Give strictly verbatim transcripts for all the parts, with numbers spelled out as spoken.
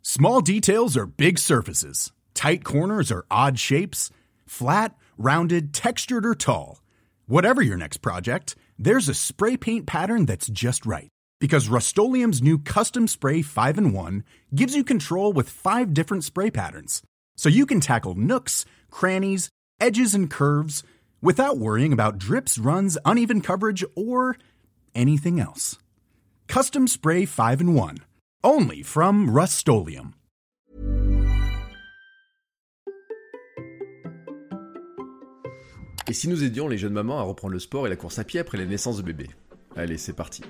Small details are big surfaces. Tight corners are odd shapes. Flat, rounded, textured, or tall. Whatever your next project, there's a spray paint pattern that's just right. Because Rust-Oleum's new Custom Spray five in one gives you control with five different spray patterns. So you can tackle nooks, crannies, edges, and curves without worrying about drips, runs, uneven coverage, or anything else. Custom Spray five in one. Only from Rust-Oleum. Et si nous aidions les jeunes mamans à reprendre le sport et la course à pied après la naissance de bébé? Allez, c'est parti.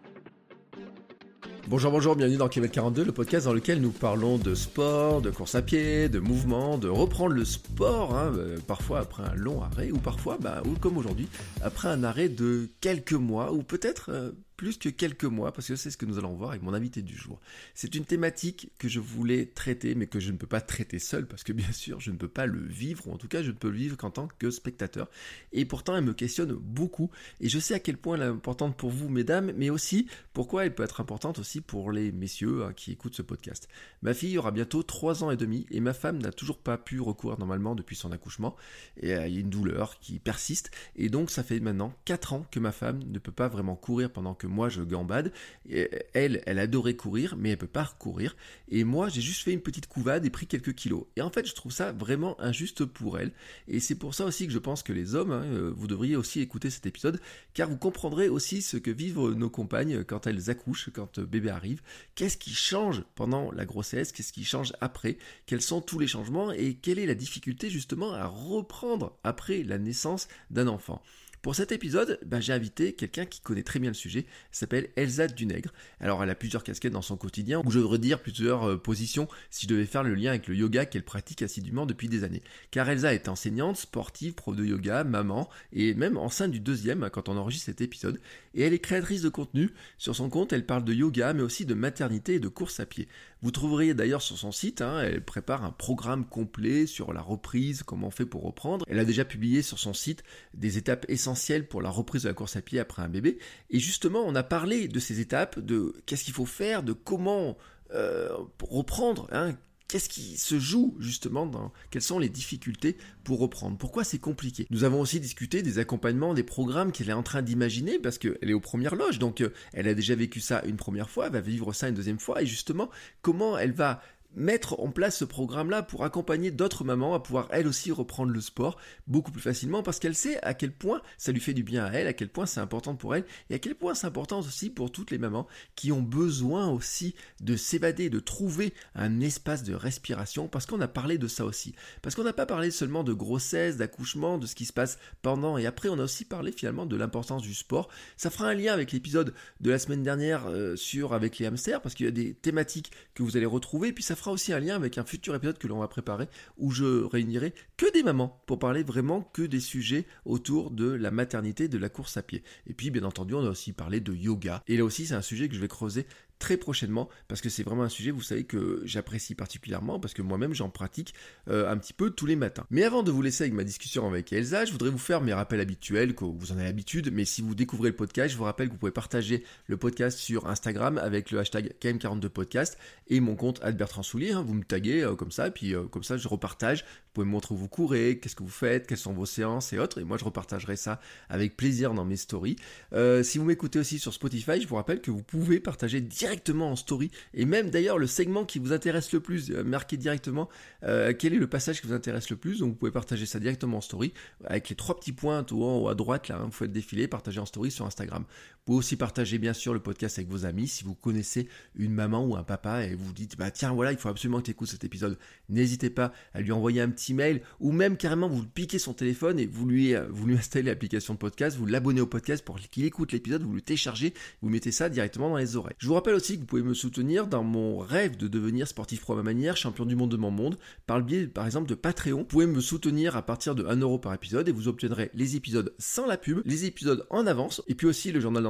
Bonjour, bonjour, bienvenue dans kilomètre quarante-deux, le podcast dans lequel nous parlons de sport, de course à pied, de mouvement, de reprendre le sport, hein, euh, parfois après un long arrêt, ou parfois, bah, ou comme aujourd'hui, après un arrêt de quelques mois, ou peut-être euh, plus que quelques mois, parce que c'est ce que nous allons voir avec mon invité du jour. C'est une thématique que je voulais traiter, mais que je ne peux pas traiter seul, parce que bien sûr, je ne peux pas le vivre, ou en tout cas, je ne peux le vivre qu'en tant que spectateur. Et pourtant, elle me questionne beaucoup, et je sais à quel point elle est importante pour vous, mesdames, mais aussi pourquoi elle peut être importante aussi pour les messieurs hein, qui écoutent ce podcast. Ma fille aura bientôt trois ans et demi, et ma femme n'a toujours pas pu recourir normalement depuis son accouchement, et il y a une douleur qui persiste, et donc ça fait maintenant quatre ans que ma femme ne peut pas vraiment courir pendant que moi je gambade. Et elle, elle adorait courir, mais elle peut pas courir. Et moi, j'ai juste fait une petite couvade et pris quelques kilos. Et en fait, je trouve ça vraiment injuste pour elle. Et c'est pour ça aussi que je pense que les hommes, hein, vous devriez aussi écouter cet épisode, car vous comprendrez aussi ce que vivent nos compagnes quand elles accouchent, quand bébé arrive. Qu'est-ce qui change pendant la grossesse? Qu'est-ce qui change après? Quels sont tous les changements? Et quelle est la difficulté justement à reprendre après la naissance d'un enfant? Pour cet épisode, bah, j'ai invité quelqu'un qui connaît très bien le sujet, elle s'appelle Elsa Dunègre. Alors elle a plusieurs casquettes dans son quotidien, ou je devrais dire plusieurs euh, positions si je devais faire le lien avec le yoga qu'elle pratique assidûment depuis des années. Car Elsa est enseignante, sportive, prof de yoga, maman, et même enceinte du deuxième quand on enregistre cet épisode. Et elle est créatrice de contenu. Sur son compte, elle parle de yoga, mais aussi de maternité et de course à pied. Vous trouveriez d'ailleurs sur son site, hein, elle prépare un programme complet sur la reprise, comment on fait pour reprendre. Elle a déjà publié sur son site des étapes essentielles pour la reprise de la course à pied après un bébé. Et justement, on a parlé de ces étapes, de qu'est-ce qu'il faut faire, de comment euh, reprendre, hein, qu'est-ce qui se joue justement dans quelles sont les difficultés pour reprendre? Pourquoi c'est compliqué? Nous avons aussi discuté des accompagnements, des programmes qu'elle est en train d'imaginer parce qu'elle est aux premières loges, donc euh, elle a déjà vécu ça une première fois, elle va vivre ça une deuxième fois et justement comment elle va mettre en place ce programme-là pour accompagner d'autres mamans à pouvoir elles aussi reprendre le sport beaucoup plus facilement parce qu'elle sait à quel point ça lui fait du bien à elle, à quel point c'est important pour elle et à quel point c'est important aussi pour toutes les mamans qui ont besoin aussi de s'évader, de trouver un espace de respiration parce qu'on a parlé de ça aussi. Parce qu'on n'a pas parlé seulement de grossesse, d'accouchement, de ce qui se passe pendant et après, on a aussi parlé finalement de l'importance du sport. Ça fera un lien avec l'épisode de la semaine dernière euh, sur avec les hamsters parce qu'il y a des thématiques que vous allez retrouver et puis ça fera aussi un lien avec un futur épisode que l'on va préparer où je réunirai que des mamans pour parler vraiment que des sujets autour de la maternité, de la course à pied. Et puis bien entendu on a aussi parlé de yoga et là aussi c'est un sujet que je vais creuser très prochainement parce que c'est vraiment un sujet vous savez que j'apprécie particulièrement parce que moi-même j'en pratique euh, un petit peu tous les matins. Mais avant de vous laisser avec ma discussion avec Elsa, je voudrais vous faire mes rappels habituels que vous en avez l'habitude, mais si vous découvrez le podcast, je vous rappelle que vous pouvez partager le podcast sur Instagram avec le hashtag K M quarante-deux podcast et mon compte arobase bertrand soulier, hein, vous me taguez euh, comme ça, puis euh, comme ça je repartage, vous pouvez me montrer où vous courez, qu'est-ce que vous faites, quelles sont vos séances et autres, et moi je repartagerai ça avec plaisir dans mes stories. Euh, si vous m'écoutez aussi sur Spotify, je vous rappelle que vous pouvez partager directement en story, et même d'ailleurs le segment qui vous intéresse le plus, euh, marquez directement euh, quel est le passage qui vous intéresse le plus, donc vous pouvez partager ça directement en story, avec les trois petits points tout en haut à droite, là, hein, vous faites défiler, partager en story sur Instagram. Vous pouvez aussi partager bien sûr le podcast avec vos amis, si vous connaissez une maman ou un papa et vous vous dites, bah tiens voilà, il faut absolument que tu écoutes cet épisode, n'hésitez pas à lui envoyer un petit mail, ou même carrément vous piquez son téléphone et vous lui, vous lui installez l'application de podcast, vous l'abonnez au podcast pour qu'il écoute l'épisode, vous le téléchargez, vous mettez ça directement dans les oreilles. Je vous rappelle aussi que vous pouvez me soutenir dans mon rêve de devenir sportif pro à ma manière, champion du monde de mon monde, par le biais par exemple de Patreon. Vous pouvez me soutenir à partir de un euro par épisode et vous obtiendrez les épisodes sans la pub, les épisodes en avance, et puis aussi le journal d'entraînement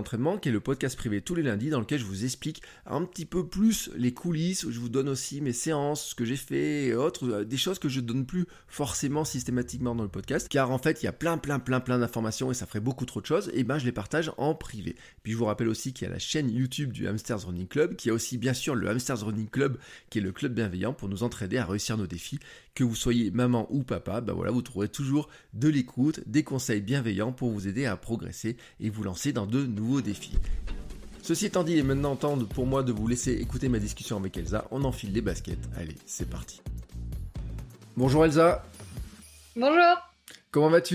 l'entraînement, qui est le podcast privé tous les lundis dans lequel je vous explique un petit peu plus les coulisses, où je vous donne aussi mes séances, ce que j'ai fait et autres, des choses que je ne donne plus forcément systématiquement dans le podcast, car en fait il y a plein plein plein plein d'informations et ça ferait beaucoup trop de choses, et ben je les partage en privé. Puis je vous rappelle aussi qu'il y a la chaîne YouTube du Hamsters Running Club, qui a aussi bien sûr le Hamsters Running Club, qui est le club bienveillant pour nous entraider à réussir nos défis. Que vous soyez maman ou papa, ben voilà, vous trouverez toujours de l'écoute, des conseils bienveillants pour vous aider à progresser et vous lancer dans de nouveaux défis. Ceci étant dit, il est maintenant temps pour moi de vous laisser écouter ma discussion avec Elsa. On enfile les baskets. Allez, c'est parti. Bonjour Elsa. Bonjour. Comment vas-tu ?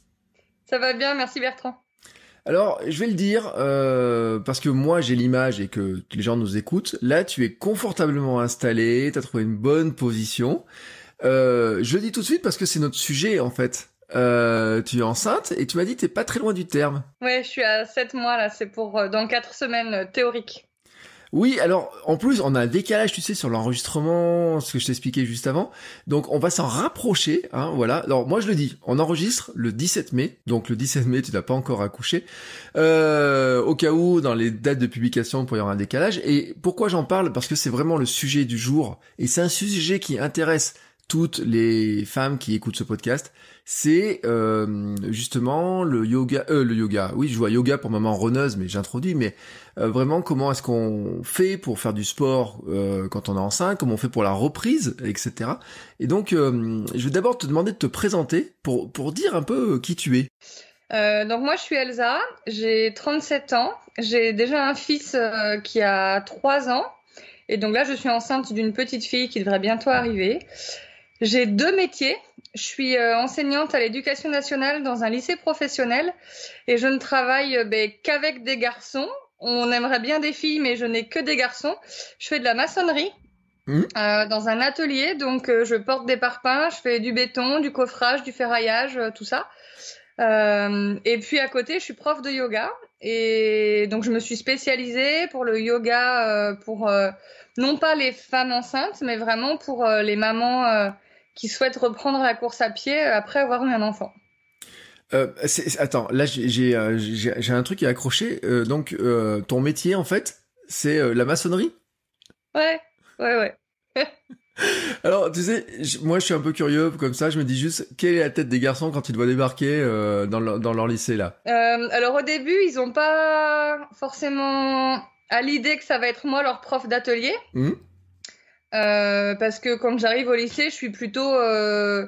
Ça va bien, merci Bertrand. Alors, je vais le dire, euh, parce que moi j'ai l'image et que les gens nous écoutent. Là, tu es confortablement installé, tu as trouvé une bonne position. Euh, je le dis tout de suite parce que c'est notre sujet en fait. Euh, tu es enceinte et tu m'as dit que t'es pas très loin du terme. Ouais, je suis à sept mois là, c'est pour euh, dans quatre semaines euh, théoriques. Oui, alors en plus on a un décalage, tu sais, sur l'enregistrement, ce que je t'expliquais juste avant. Donc on va s'en rapprocher, hein, voilà. Alors moi je le dis, on enregistre le dix-sept mai, donc le dix-sept mai tu n'as pas encore accouché. Euh, au cas où dans les dates de publication il pourrait y avoir un décalage. Et pourquoi j'en parle ? Parce que c'est vraiment le sujet du jour et c'est un sujet qui intéresse toutes les femmes qui écoutent ce podcast. C'est euh, justement le yoga, euh, le yoga. Oui, je vois yoga pour maman runneuse, mais j'introduis. Mais euh, vraiment, comment est-ce qu'on fait pour faire du sport euh, quand on est enceinte ? Comment on fait pour la reprise, et cetera. Et donc, euh, je vais d'abord te demander de te présenter pour pour dire un peu qui tu es. Euh, donc moi, je suis Elsa, j'ai trente-sept ans, j'ai déjà un fils euh, qui a trois ans, et donc là, je suis enceinte d'une petite fille qui devrait bientôt arriver. J'ai deux métiers. Je suis euh, enseignante à l'éducation nationale dans un lycée professionnel et je ne travaille euh, ben, qu'avec des garçons. On aimerait bien des filles, mais je n'ai que des garçons. Je fais de la maçonnerie mmh. euh, dans un atelier, donc euh, je porte des parpaings, je fais du béton, du coffrage, du ferraillage, euh, tout ça. Euh, et puis à côté, je suis prof de yoga et donc je me suis spécialisée pour le yoga, euh, pour euh, non pas les femmes enceintes, mais vraiment pour euh, les mamans euh, qui souhaitent reprendre la course à pied après avoir eu un enfant. Euh, c'est, attends, là j'ai, j'ai, j'ai, j'ai un truc qui est accroché. Euh, donc euh, ton métier en fait, c'est euh, la maçonnerie ? Ouais, ouais, ouais. Alors tu sais, je, moi je suis un peu curieux comme ça. Je me dis juste, quelle est la tête des garçons quand ils doivent débarquer euh, dans, le, dans leur lycée là ? euh, Alors au début, ils ont pas forcément à l'idée que ça va être moi leur prof d'atelier. Mmh. Euh, parce que quand j'arrive au lycée, je suis plutôt euh,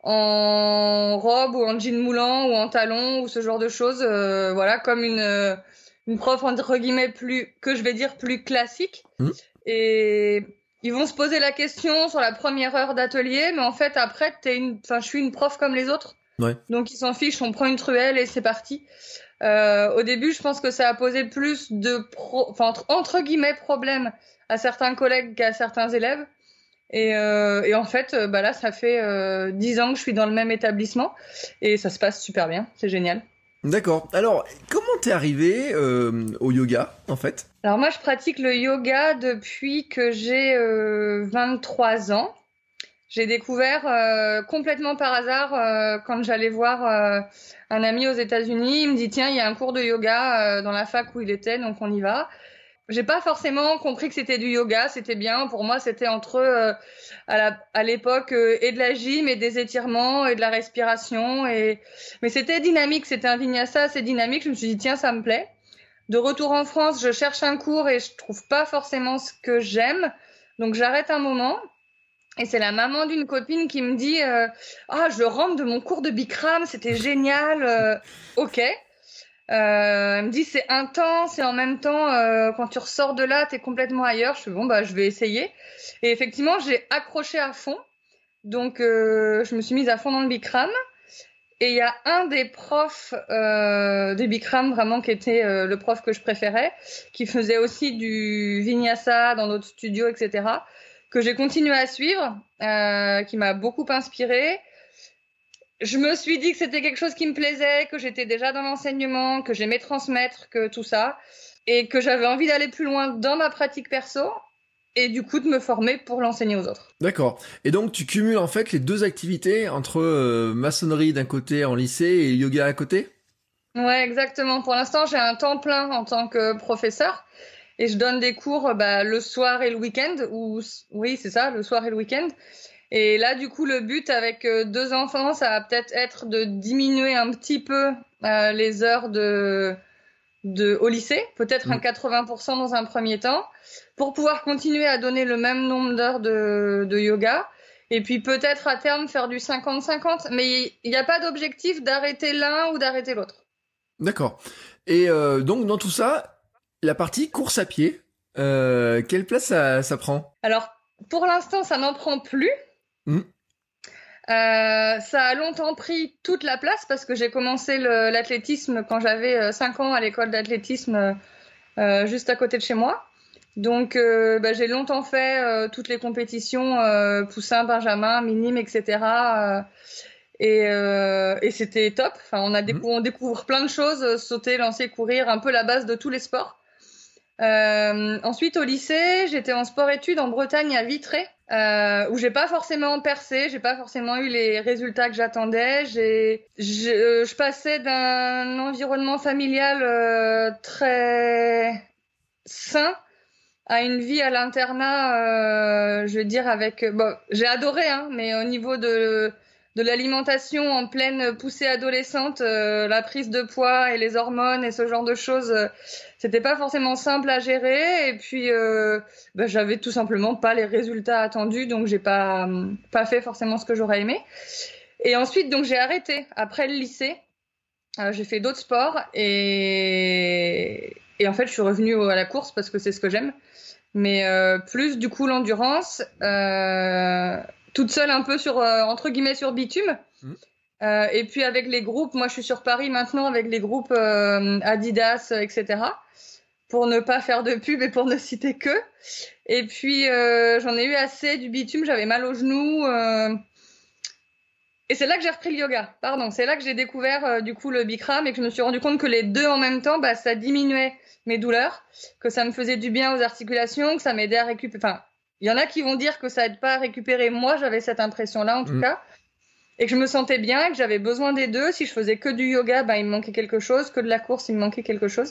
en robe ou en jean moulant ou en talons ou ce genre de choses, euh, voilà, comme une une prof entre guillemets plus que je vais dire plus classique. Mmh. Et ils vont se poser la question sur la première heure d'atelier, mais en fait après t'es une, enfin je suis une prof comme les autres. Ouais. Donc ils s'en fichent, on prend une truelle et c'est parti. Euh, au début, je pense que ça a posé plus de pro, enfin entre, entre guillemets problèmes à certains collègues qu'à certains élèves. Et, euh, et en fait, bah là, ça fait euh, dix ans que je suis dans le même établissement et ça se passe super bien. C'est génial. D'accord. Alors, comment t'es arrivée euh, au yoga, en fait ? Alors moi, je pratique le yoga depuis que j'ai euh, vingt-trois ans. J'ai découvert euh, complètement par hasard euh, quand j'allais voir euh, un ami aux États-Unis. Il me dit tiens, il y a un cours de yoga euh, dans la fac où il était, donc on y va. J'ai pas forcément compris que c'était du yoga, c'était bien. Pour moi, c'était entre euh, à, la, à l'époque euh, et de la gym et des étirements et de la respiration. Et mais c'était dynamique, c'était un vinyasa assez dynamique. Je me suis dit tiens, ça me plaît. De retour en France, je cherche un cours et je trouve pas forcément ce que j'aime, donc j'arrête un moment. Et c'est la maman d'une copine qui me dit euh, « Ah, je rentre de mon cours de Bikram, c'était génial. Euh, » Ok. Euh, elle me dit « C'est intense et en même temps, euh, quand tu ressors de là, t'es complètement ailleurs. » Je fais « Bon, bah, je vais essayer. » Et effectivement, j'ai accroché à fond. Donc, euh, je me suis mise à fond dans le Bikram. Et il y a un des profs euh, des Bikram, vraiment, qui était euh, le prof que je préférais, qui faisait aussi du vinyasa dans d'autres studios, et cetera, que j'ai continué à suivre, euh, qui m'a beaucoup inspirée. Je me suis dit que c'était quelque chose qui me plaisait, que j'étais déjà dans l'enseignement, que j'aimais transmettre, que tout ça, et que j'avais envie d'aller plus loin dans ma pratique perso, et du coup de me former pour l'enseigner aux autres. D'accord. Et donc tu cumules en fait les deux activités entre euh, maçonnerie d'un côté en lycée et yoga à côté ? Ouais, exactement. Pour l'instant, j'ai un temps plein en tant que professeur et je donne des cours bah, le soir et le week-end. Ou oui, c'est ça, le soir et le week-end. Et là, du coup, le but avec euh, deux enfants, ça va peut-être être de diminuer un petit peu euh, les heures de, de au lycée, peut-être Mm. un quatre-vingts pour cent dans un premier temps, pour pouvoir continuer à donner le même nombre d'heures de, de yoga. Et puis peut-être à terme faire du cinquante cinquante. Mais il n'y a pas d'objectif d'arrêter l'un ou d'arrêter l'autre. D'accord. Et euh, donc, dans tout ça, la partie course à pied, euh, quelle place ça, ça prend? Alors, pour l'instant, ça n'en prend plus. Mm. Euh, ça a longtemps pris toute la place parce que j'ai commencé le, l'athlétisme quand j'avais cinq ans à l'école d'athlétisme euh, juste à côté de chez moi. Donc, euh, bah, j'ai longtemps fait euh, toutes les compétitions, euh, poussin, benjamin, minime, et cetera. Euh, et, euh, et c'était top. Enfin, on a décou- on découvre plein de choses, sauter, lancer, courir, un peu la base de tous les sports. Euh, ensuite, au lycée, j'étais en sport-études en Bretagne à Vitré, euh, où j'ai pas forcément percé, j'ai pas forcément eu les résultats que j'attendais. J'ai, je, euh, je passais d'un environnement familial euh, très sain à une vie à l'internat, euh, je veux dire avec, bon, j'ai adoré, hein, mais au niveau de de l'alimentation en pleine poussée adolescente, euh, la prise de poids et les hormones et ce genre de choses, euh, c'était pas forcément simple à gérer. Et puis, euh, bah, j'avais tout simplement pas les résultats attendus, donc j'ai pas pas fait forcément ce que j'aurais aimé. Et ensuite, donc j'ai arrêté après le lycée. Euh, j'ai fait d'autres sports et et en fait, je suis revenue à la course parce que c'est ce que j'aime. Mais euh, plus du coup l'endurance, euh, toute seule un peu sur euh, entre guillemets sur bitume. Mmh. Euh, et puis avec les groupes, moi je suis sur Paris maintenant avec les groupes euh, Adidas, et cetera. Pour ne pas faire de pub et pour ne citer que. Et puis euh, j'en ai eu assez du bitume, j'avais mal aux genoux. Euh... Et c'est là que j'ai repris le yoga. Pardon, c'est là que j'ai découvert euh, du coup le Bikram et que je me suis rendu compte que les deux en même temps, bah ça diminuait mes douleurs, que ça me faisait du bien aux articulations, que ça m'aidait à récupérer. Enfin, il y en a qui vont dire que ça aide pas à récupérer. Moi, j'avais cette impression-là en tout mmh. cas, et que je me sentais bien, et que j'avais besoin des deux. Si je faisais que du yoga, bah il me manquait quelque chose, que de la course, il me manquait quelque chose.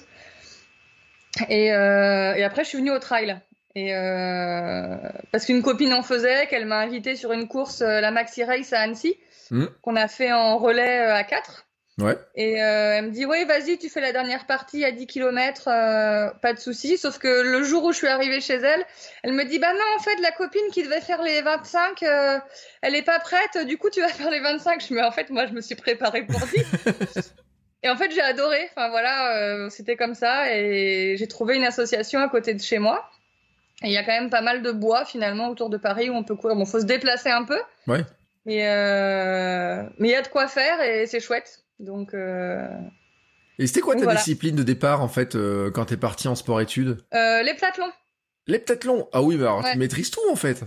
Et, euh, et après, je suis venue au trail. Et euh, parce qu'une copine en faisait, qu'elle m'a invitée sur une course, euh, la Maxi Race à Annecy, mmh. qu'on a fait en relais euh, à quatre. Ouais. Et euh, elle me dit, oui, vas-y, tu fais la dernière partie à dix kilomètres, euh, pas de souci. Sauf que le jour où je suis arrivée chez elle, elle me dit, bah non, en fait, la copine qui devait faire les vingt-cinq, euh, elle est pas prête, du coup, tu vas faire les vingt-cinq. Je me dis, en fait, moi, je me suis préparée pour dix. Et en fait, j'ai adoré. Enfin, voilà, euh, c'était comme ça. Et j'ai trouvé une association à côté de chez moi. Et il y a quand même pas mal de bois, finalement, autour de Paris où on peut courir. Bon, faut se déplacer un peu. Ouais. Mais euh... mais il y a de quoi faire et c'est chouette. Donc. Euh... Et c'était quoi Donc, ta voilà. discipline de départ en fait euh, quand t'es parti en sport-études? euh, Les plathlons. L'heptathlon. Ah oui, bah alors ouais. tu maîtrises tout en fait.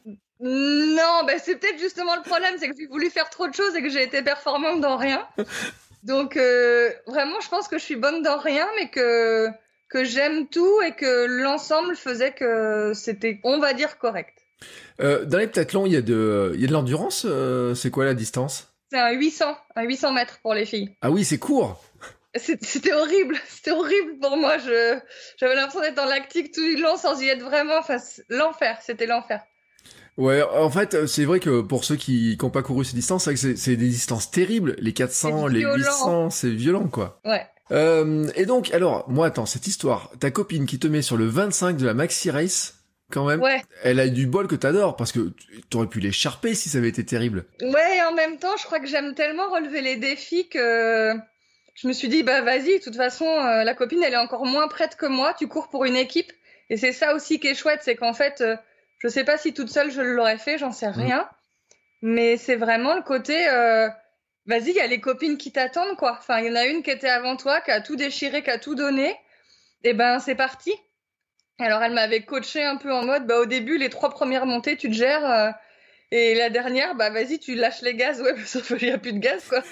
Non, bah c'est peut-être justement le problème, c'est que j'ai voulu faire trop de choses et que j'ai été performante dans rien. Donc euh, vraiment, je pense que je suis bonne dans rien, mais que que j'aime tout et que l'ensemble faisait que c'était, on va dire, correct. Euh, dans l'heptathlon, il y a de, il y a de l'endurance. Euh, c'est quoi la distance? C'est un huit cents, un huit cents mètres pour les filles. Ah oui, c'est court. C'était horrible, c'était horrible pour moi. Je, j'avais l'impression d'être en lactique tout le long sans y être vraiment. Enfin, l'enfer, c'était l'enfer. Ouais, en fait, c'est vrai que pour ceux qui n'ont pas couru ces distances, c'est vrai que c'est, c'est des distances terribles. Les quatre cents, les huit cents, c'est violent, quoi. Ouais. Euh, et donc, alors, moi, attends, cette histoire, ta copine qui te met sur le vingt-cinq de la Maxi Race, quand même, ouais. Elle a du bol que t'adores, parce que t'aurais pu l'écharper si ça avait été terrible. Ouais, et en même temps, je crois que j'aime tellement relever les défis que je me suis dit, bah vas-y, de toute façon, euh, la copine, elle est encore moins prête que moi, tu cours pour une équipe. Et c'est ça aussi qui est chouette, c'est qu'en fait, euh, je sais pas si toute seule je l'aurais fait, j'en sais rien. Mmh. Mais c'est vraiment le côté, euh, vas-y, il y a les copines qui t'attendent, quoi. Enfin, il y en a une qui était avant toi, qui a tout déchiré, qui a tout donné. Et ben, c'est parti. Alors, elle m'avait coaché un peu en mode, bah, au début, les trois premières montées, tu te gères, euh, et la dernière, bah, vas-y, tu lâches les gaz, ouais, sauf qu'il n'y a plus de gaz, quoi.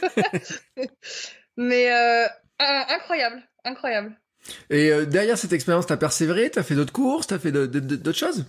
Mais, euh, incroyable, incroyable. Et euh, derrière cette expérience, t'as persévéré, t'as fait d'autres courses, t'as fait de, de, de, d'autres choses?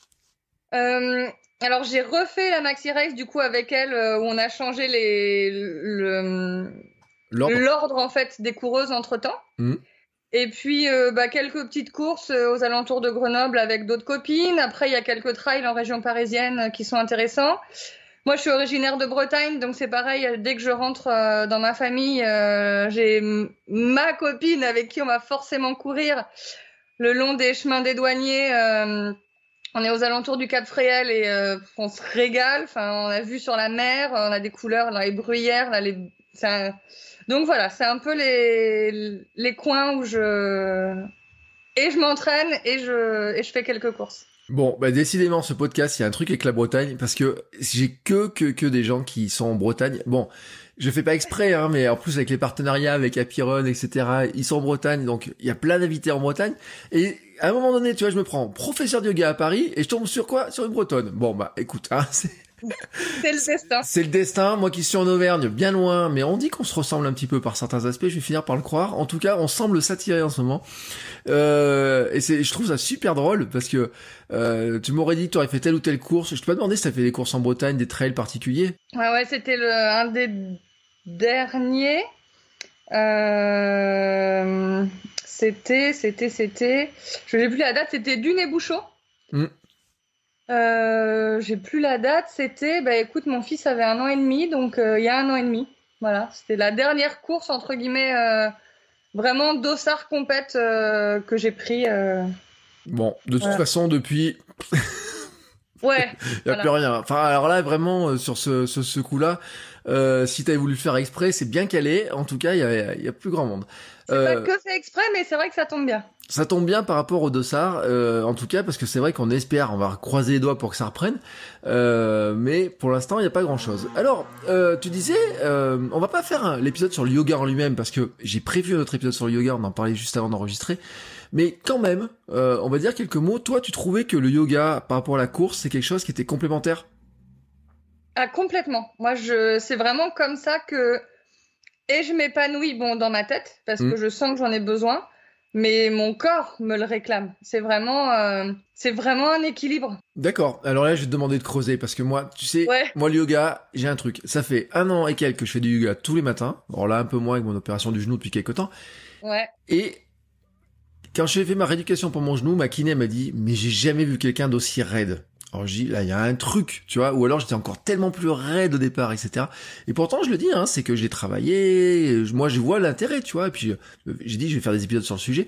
euh, Alors, j'ai refait la Maxi Race, du coup, avec elle, euh, où on a changé les, le, L'ordre, l'ordre en fait des coureuses entre temps. Mmh. Et puis euh, bah, quelques petites courses euh, aux alentours de Grenoble avec d'autres copines. Après il y a quelques trails en région parisienne euh, qui sont intéressants. Moi je suis originaire de Bretagne, donc c'est pareil, dès que je rentre euh, dans ma famille, euh, j'ai m- ma copine avec qui on va forcément courir le long des chemins des douaniers. Euh, on est aux alentours du Cap Fréhel et euh, on se régale. Enfin, on a vu sur la mer, on a des couleurs dans les bruyères, là, les... c'est un... Donc voilà, c'est un peu les, les coins où je... Et je m'entraîne et je, et je fais quelques courses. Bon, bah décidément, ce podcast, il y a un truc avec la Bretagne, parce que j'ai que, que, que des gens qui sont en Bretagne. Bon, je fais pas exprès, hein, mais en plus avec les partenariats avec Happy Run, et cetera, ils sont en Bretagne, donc il y a plein d'invités en Bretagne. Et à un moment donné, tu vois, je me prends professeur de yoga à Paris, et je tombe sur quoi? Sur une Bretonne. Bon, bah écoute, hein, c'est... C'est le destin. C'est le destin. Moi qui suis en Auvergne, bien loin, mais on dit qu'on se ressemble un petit peu par certains aspects. Je vais finir par le croire. En tout cas, on semble s'attirer en ce moment. Euh, et c'est, je trouve ça super drôle parce que euh, tu m'aurais dit que tu aurais fait telle ou telle course. Je t'ai pas demandé si t'as fait des courses en Bretagne, des trails particuliers. Ouais, ouais, c'était le un des derniers. Euh, c'était, c'était, c'était. Je n'ai plus la date. C'était Dune et Bouchot. Mm. Euh, j'ai plus la date, c'était, bah écoute, mon fils avait un an et demi, donc euh, il y a un an et demi, voilà, c'était la dernière course, entre guillemets, euh, vraiment dossard compète euh, que j'ai pris. Euh... Bon, de toute voilà. façon, depuis... ouais. Il n'y a voilà. plus rien. Enfin, alors là, vraiment, euh, sur ce, ce, ce coup-là, euh, si t'avais voulu le faire exprès, c'est bien calé, en tout cas, il y a, y a plus grand monde. C'est euh... pas que fait exprès, mais c'est vrai que ça tombe bien. Ça tombe bien par rapport au dossard, euh, en tout cas, parce que c'est vrai qu'on espère, on va croiser les doigts pour que ça reprenne, euh, mais pour l'instant, il n'y a pas grand-chose. Alors, euh, tu disais, euh, on va pas faire un, l'épisode sur le yoga en lui-même, parce que j'ai prévu un autre épisode sur le yoga, on en parlait juste avant d'enregistrer, mais quand même, euh, on va dire quelques mots. Toi, tu trouvais que le yoga, par rapport à la course, c'est quelque chose qui était complémentaire ? Ah, complètement. Moi, je, c'est vraiment comme ça que, et je m'épanouis, bon, dans ma tête, parce mmh. que je sens que j'en ai besoin, mais mon corps me le réclame. C'est vraiment, euh, c'est vraiment un équilibre. D'accord. Alors là, je vais te demander de creuser parce que moi, tu sais, ouais. moi le yoga, j'ai un truc. Ça fait un an et quelques que je fais du yoga tous les matins. Alors là, un peu moins avec mon opération du genou depuis quelques temps. Ouais. Et quand j'ai fait ma rééducation pour mon genou, ma kiné m'a dit, mais j'ai jamais vu quelqu'un d'aussi raide. Alors je dis, là, il y a un truc, tu vois, ou alors j'étais encore tellement plus raide au départ, et cetera. Et pourtant, je le dis, hein, c'est que j'ai travaillé, moi, je vois l'intérêt, tu vois, et puis j'ai dit, je vais faire des épisodes sur le sujet.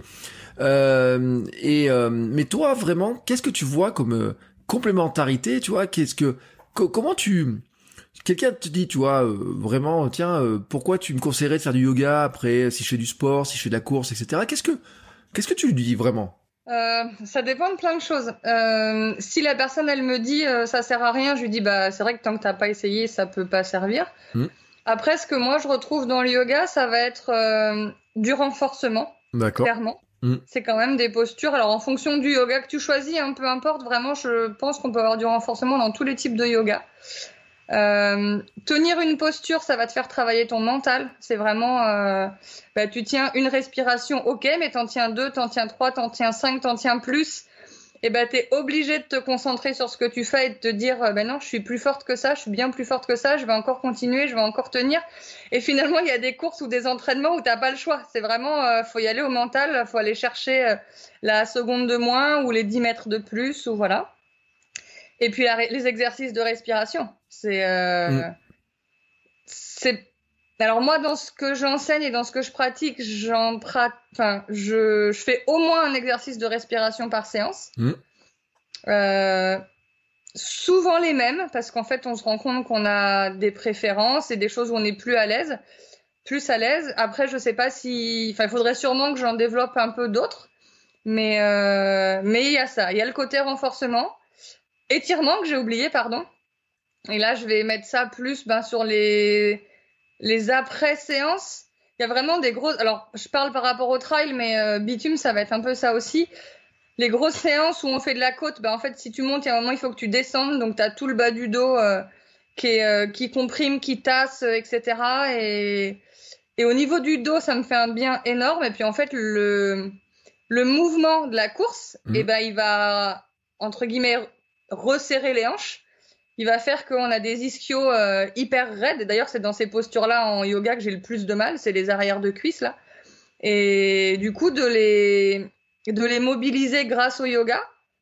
Euh, et euh, mais toi, vraiment, qu'est-ce que tu vois comme euh, complémentarité, tu vois, qu'est-ce que, co- comment tu, quelqu'un te dit, tu vois, euh, vraiment, tiens, euh, pourquoi tu me conseillerais de faire du yoga après, si je fais du sport, si je fais de la course, et cetera. Qu'est-ce que, qu'est-ce que tu lui dis vraiment? Euh, ça dépend de plein de choses. Euh, si la personne elle me dit euh, ça sert à rien, je lui dis bah c'est vrai que tant que t'as pas essayé, ça peut pas servir. Mmh. Après, ce que moi je retrouve dans le yoga, ça va être euh, du renforcement. D'accord. Clairement. Mmh. C'est quand même des postures. Alors en fonction du yoga que tu choisis, hein, peu importe. Vraiment, je pense qu'on peut avoir du renforcement dans tous les types de yoga. Euh, tenir une posture, ça va te faire travailler ton mental. C'est vraiment, euh, bah, tu tiens une respiration, ok, mais t'en tiens deux, t'en tiens trois, t'en tiens cinq, t'en tiens plus. Et ben, bah, t'es obligé de te concentrer sur ce que tu fais et de te dire, ben bah, non, je suis plus forte que ça, je suis bien plus forte que ça, je vais encore continuer, je vais encore tenir. Et finalement, il y a des courses ou des entraînements où t'as pas le choix. C'est vraiment, euh, faut y aller au mental, faut aller chercher euh, la seconde de moins ou les dix mètres de plus ou voilà. Et puis la, les exercices de respiration. C'est, euh, mmh. c'est. Alors moi, dans ce que j'enseigne et dans ce que je pratique, j'en pra... enfin, je, je fais au moins un exercice de respiration par séance. Mmh. Euh, souvent les mêmes, parce qu'en fait, on se rend compte qu'on a des préférences et des choses où on est plus à l'aise, plus à l'aise. Après, je sais pas si, enfin, il faudrait sûrement que j'en développe un peu d'autres, mais euh... mais il y a ça, il y a le côté renforcement, étirement que j'ai oublié, pardon. Et là, je vais mettre ça plus ben, sur les, les après-séances. Il y a vraiment des grosses... Alors, je parle par rapport au trail, mais euh, bitume, ça va être un peu ça aussi. Les grosses séances où on fait de la côte, ben, en fait, si tu montes, il y a un moment, il faut que tu descendes. Donc, tu as tout le bas du dos euh, qui, est, euh, qui comprime, qui tasse, euh, et cetera. Et, et au niveau du dos, ça me fait un bien énorme. Et puis, en fait, le, le mouvement de la course, mmh. eh ben, il va, entre guillemets, resserrer les hanches. il va faire qu'on a des ischios euh, hyper raides. D'ailleurs, c'est dans ces postures-là en yoga que j'ai le plus de mal, c'est les arrières de cuisses là. Et du coup, de les de les mobiliser grâce au yoga.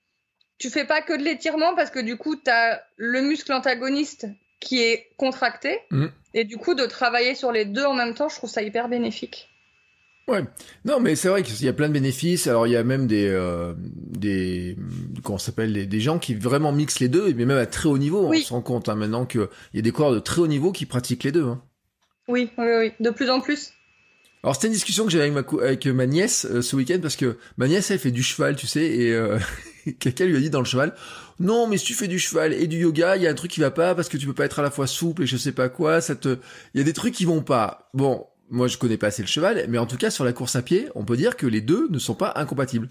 Tu fais pas que de l'étirement parce que du coup, tu as le muscle antagoniste qui est contracté. Mmh. Et du coup, de travailler sur les deux en même temps, je trouve ça hyper bénéfique. Ouais, non, mais c'est vrai qu'il y a plein de bénéfices. Alors, il y a même des, euh, des, comment ça s'appelle, des, des gens qui vraiment mixent les deux, mais même à très haut niveau. Oui. On se rend compte hein, maintenant qu'il y a des coureurs de très haut niveau qui pratiquent les deux. Hein. Oui, oui, oui, de plus en plus. Alors, c'était une discussion que j'avais avec ma, avec ma nièce euh, ce week-end parce que ma nièce, elle fait du cheval, tu sais, et euh, quelqu'un lui a dit dans le cheval, non, mais si tu fais du cheval et du yoga, il y a un truc qui va pas parce que tu peux pas être à la fois souple et je sais pas quoi, ça te, il y a des trucs qui vont pas. Bon. Moi, je connais pas assez le cheval, mais en tout cas, sur la course à pied, on peut dire que les deux ne sont pas incompatibles.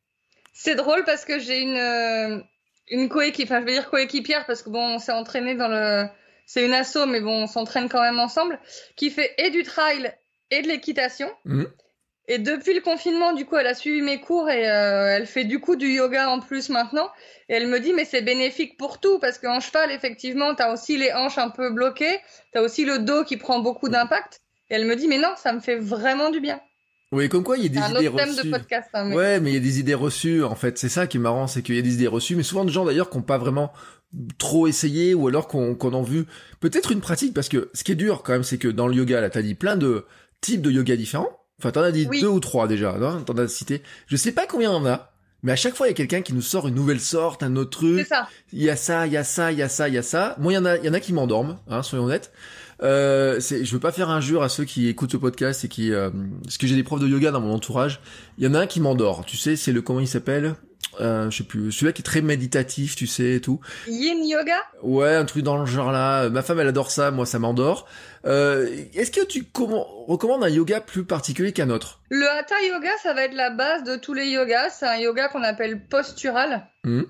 C'est drôle parce que j'ai une, euh, une coéquipière, enfin, je vais dire coéquipière parce que bon, on s'est entraîné dans le, c'est une asso, mais bon, on s'entraîne quand même ensemble, qui fait et du trail et de l'équitation. Mmh. Et depuis le confinement, du coup, elle a suivi mes cours et euh, elle fait du coup du yoga en plus maintenant. Et elle me dit, mais c'est bénéfique pour tout parce qu'en cheval, effectivement, t'as aussi les hanches un peu bloquées, t'as aussi le dos qui prend beaucoup d'impact. Et elle me dit, mais non, ça me fait vraiment du bien. Oui, comme quoi, il y a des c'est idées un autre reçues. Thème de podcast, hein, mais... Ouais, mais il y a des idées reçues, en fait. C'est ça qui est marrant, c'est qu'il y a des idées reçues, mais souvent de gens, d'ailleurs, qui n'ont pas vraiment trop essayé, ou alors qu'on, qu'on en vu peut-être une pratique, parce que ce qui est dur, quand même, c'est que dans le yoga, là, t'as dit plein de types de yoga différents. Enfin, t'en as dit oui. deux ou trois, déjà, non? T'en as cité. Je sais pas combien il y en a. Mais à chaque fois, il y a quelqu'un qui nous sort une nouvelle sorte, un autre truc. C'est ça. Il y a ça, il y a ça, il y a ça, il y a ça. Moi, il y en a, il y en a qui m'endorment, hein, soyons honnêtes. Euh, c'est, je veux pas faire injure à ceux qui écoutent ce podcast et qui, euh, parce que j'ai des profs de yoga dans mon entourage. Il y en a un qui m'endort. Tu sais, c'est le, comment il s'appelle? Euh, je sais plus. Celui-là qui est très méditatif, tu sais, et tout. Yin yoga? Ouais, un truc dans le genre là. Ma femme, elle adore ça. Moi, ça m'endort. Euh, est-ce que tu comment, recommandes un yoga plus particulier qu'un autre? Le hatha yoga, ça va être la base de tous les yogas. C'est un yoga qu'on appelle postural. Mmh.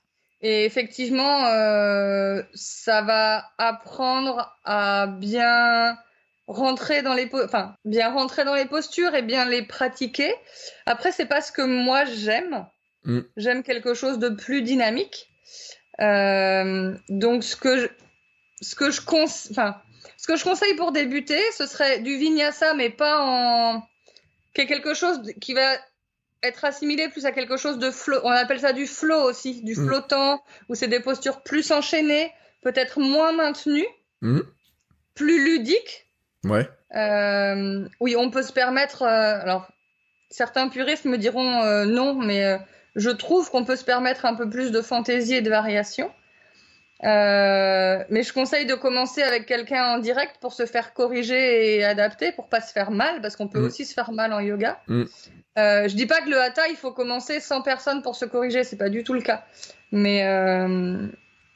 Et effectivement, euh, ça va apprendre à bien rentrer dans les, po- enfin, bien rentrer dans les postures et bien les pratiquer. Après, c'est pas ce que moi j'aime. Mmh. J'aime quelque chose de plus dynamique. Euh, donc, ce que je, ce que je conse- enfin, ce que je conseille pour débuter, ce serait du vinyasa, mais pas en, qui est quelque chose qui va être assimilé plus à quelque chose de flow. On appelle ça du flow aussi, du mmh. flottant, où c'est des postures plus enchaînées, peut-être moins maintenues, mmh. plus ludiques. Ouais. Euh, oui, on peut se permettre. Euh, alors, certains puristes me diront euh, non, mais euh, je trouve qu'on peut se permettre un peu plus de fantaisie et de variation. Euh, mais je conseille de commencer avec quelqu'un en direct pour se faire corriger et adapter, pour pas se faire mal, parce qu'on peut mmh. aussi se faire mal en yoga. Mmh. Euh, je dis pas que le hatha, il faut commencer cent personnes pour se corriger, c'est pas du tout le cas. Mais, euh,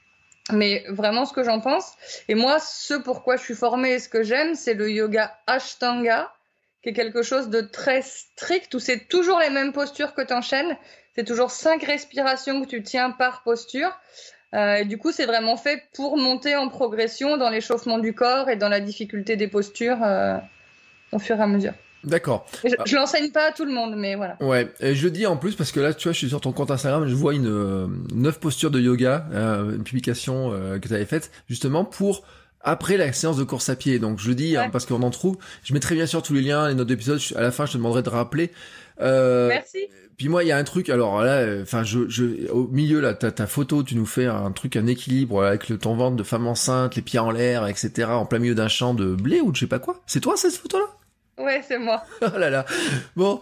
mais vraiment ce que j'en pense. Et moi, ce pourquoi je suis formée et ce que j'aime, c'est le yoga Ashtanga, qui est quelque chose de très strict, où c'est toujours les mêmes postures que t'enchaînes. C'est toujours cinq respirations que tu tiens par posture. Euh, et du coup, c'est vraiment fait pour monter en progression dans l'échauffement du corps et dans la difficulté des postures euh, au fur et à mesure. D'accord. Je, je l'enseigne pas à tout le monde, mais voilà. Ouais, et je le dis en plus parce que là, tu vois, je suis sur ton compte Instagram, je vois une euh, neuf postures de yoga, euh, une publication euh, que tu avais faite justement pour après la séance de course à pied. Donc je le dis ouais. hein, parce qu'on en trouve. Je mettrai bien sûr tous les liens, les notes d'épisode. À la fin, je te demanderai de rappeler. Euh, Merci. Puis moi, il y a un truc. Alors là, enfin, je, je, au milieu là, ta, ta photo, tu nous fais un truc, un équilibre avec le ton ventre de femme enceinte, les pieds en l'air, et cetera, en plein milieu d'un champ de blé ou de je sais pas quoi. C'est toi cette photo-là? Ouais, c'est moi. Oh là là. Bon,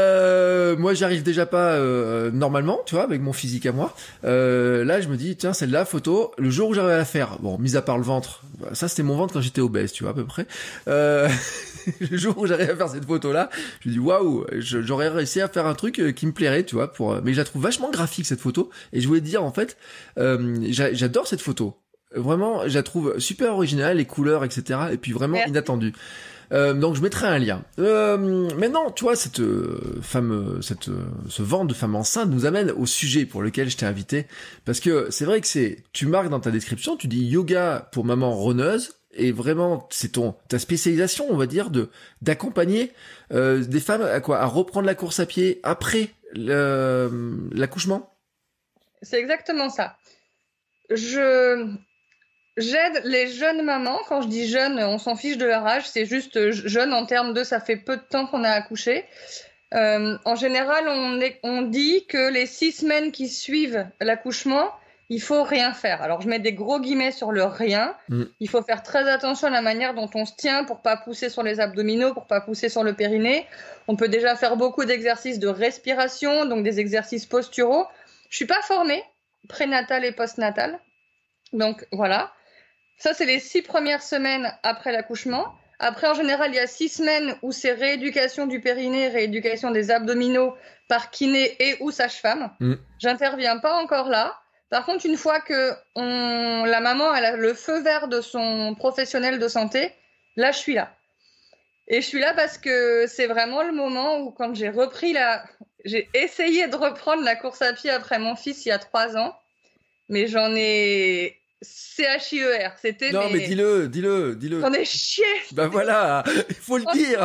euh, moi j'arrive déjà pas euh, normalement, tu vois, avec mon physique à moi. Euh, là, je me dis, tiens, c'est la photo. Le jour où j'arrive à la faire, bon, mis à part le ventre, ça c'était mon ventre quand j'étais obèse, tu vois, à peu près. Euh, le jour où j'arrive à faire cette photo-là, je me dis, waouh, j'aurais réussi à faire un truc qui me plairait, tu vois, pour. Mais je la trouve vachement graphique cette photo. Et je voulais te dire, en fait, euh, j'adore cette photo. Vraiment, je la trouve super originale, les couleurs, et cetera. Et puis vraiment Merci. Inattendue. Euh, donc je mettrai un lien. Euh, maintenant, tu vois, cette euh, femme, cette, euh, ce ventre de femme enceinte nous amène au sujet pour lequel je t'ai invité, parce que c'est vrai que c'est, tu marques dans ta description, tu dis yoga pour maman runneuse, et vraiment c'est ton ta spécialisation, on va dire, de d'accompagner euh, des femmes à quoi, à reprendre la course à pied après le, l'accouchement. C'est exactement ça. Je j'aide les jeunes mamans. Quand je dis jeunes, on s'en fiche de leur âge. C'est juste jeune en termes de ça fait peu de temps qu'on a accouché. Euh, en général, on, est, on dit que les six semaines qui suivent l'accouchement, il faut rien faire. Alors, je mets des gros guillemets sur le rien. Mm. Il faut faire très attention à la manière dont on se tient pour pas pousser sur les abdominaux, pour pas pousser sur le périnée. On peut déjà faire beaucoup d'exercices de respiration, donc des exercices posturaux. Je suis pas formée prénatale et postnatale. Donc, voilà. Ça, c'est les six premières semaines après l'accouchement. Après, en général, il y a six semaines où c'est rééducation du périnée, rééducation des abdominaux par kiné et ou sage-femme. Mm. J'interviens pas encore là. Par contre, une fois que on, la maman elle a le feu vert de son professionnel de santé, là, je suis là. Et je suis là parce que c'est vraiment le moment où, quand j'ai repris la... J'ai essayé de reprendre la course à pied après mon fils il y a trois ans, mais j'en ai... C H I E R, c'était... Non, mes... mais dis-le, dis-le, dis-le. J'en ai chié. Bah voilà, il faut le dire.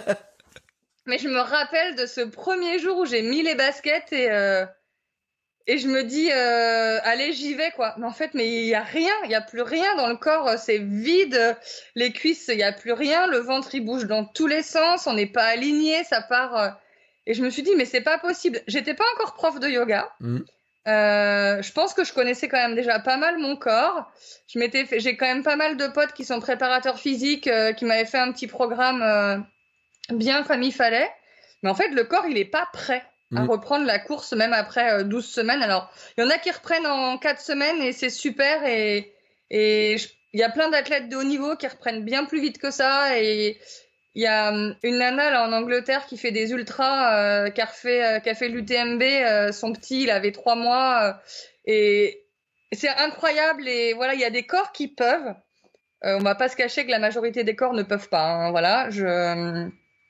Mais je me rappelle de ce premier jour où j'ai mis les baskets et... Euh... Et je me dis, euh, allez, j'y vais, quoi. Mais en fait, mais il y a rien, il y a plus rien dans le corps, c'est vide. Les cuisses, il y a plus rien. Le ventre, il bouge dans tous les sens. On n'est pas aligné, ça part. Euh... Et je me suis dit, mais c'est pas possible. J'étais pas encore prof de yoga. Mmh. Euh, je pense que je connaissais quand même déjà pas mal mon corps. Je m'étais fait... J'ai quand même pas mal de potes qui sont préparateurs physiques, euh, qui m'avaient fait un petit programme euh, bien comme il fallait. Mais en fait, le corps, il est pas prêt à mmh. reprendre la course même après douze semaines. Alors, il y en a qui reprennent en quatre semaines et c'est super. Et et il y a plein d'athlètes de haut niveau qui reprennent bien plus vite que ça. Et il y a une nana là en Angleterre qui fait des ultras, euh, qui a refait, euh, qui a fait l'U T M B. Euh, son petit, il avait trois mois. Euh, et c'est incroyable. Et voilà, il y a des corps qui peuvent. Euh, on va pas se cacher que la majorité des corps ne peuvent pas. Hein, voilà, je...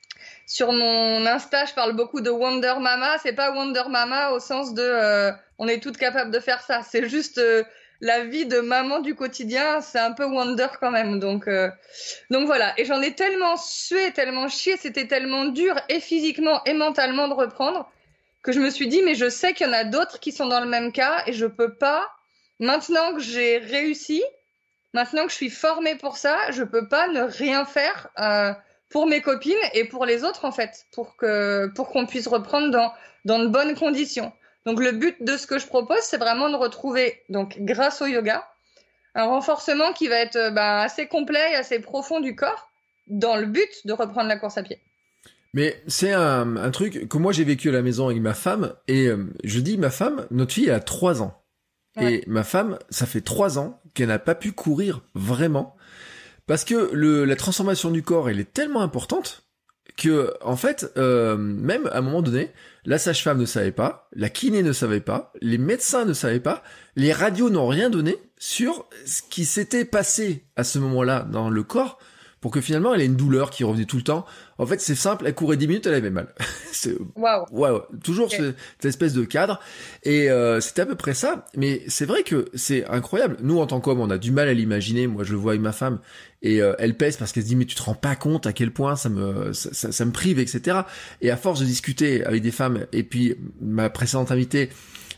Sur mon Insta, je parle beaucoup de Wonder Mama. C'est pas Wonder Mama au sens de euh, on est toutes capables de faire ça. C'est juste euh, la vie de maman du quotidien. C'est un peu Wonder quand même. Donc, euh, donc voilà. Et j'en ai tellement sué, tellement chié. C'était tellement dur et physiquement et mentalement de reprendre que je me suis dit mais je sais qu'il y en a d'autres qui sont dans le même cas et je peux pas. Maintenant que j'ai réussi, maintenant que je suis formée pour ça, je peux pas ne rien faire. Euh, pour mes copines et pour les autres en fait, pour que pour qu'on puisse reprendre dans dans de bonnes conditions. Donc le but de ce que je propose, c'est vraiment de retrouver donc grâce au yoga un renforcement qui va être bah, assez complet et assez profond du corps dans le but de reprendre la course à pied. Mais c'est un, un truc que moi j'ai vécu à la maison avec ma femme et euh, je dis ma femme, notre fille elle a trois ans. Ouais. Et ma femme, ça fait trois ans qu'elle n'a pas pu courir vraiment. Parce que le, la transformation du corps, elle est tellement importante que, en fait, euh, même à un moment donné, la sage-femme ne savait pas, la kiné ne savait pas, les médecins ne savaient pas, les radios n'ont rien donné sur ce qui s'était passé à ce moment-là dans le corps pour que finalement elle ait une douleur qui revenait tout le temps. En fait, c'est simple, elle courait dix minutes, elle avait mal. c'est waouh. Wow. Toujours okay. ce, cette espèce de cadre. Et euh, c'était à peu près ça. Mais c'est vrai que c'est incroyable. Nous, en tant qu'hommes, on a du mal à l'imaginer. Moi, je le vois avec ma femme. Et euh, elle pèse parce qu'elle se dit, mais tu te rends pas compte à quel point ça me ça, ça, ça me prive, et cetera. Et à force de discuter avec des femmes, et puis ma précédente invitée,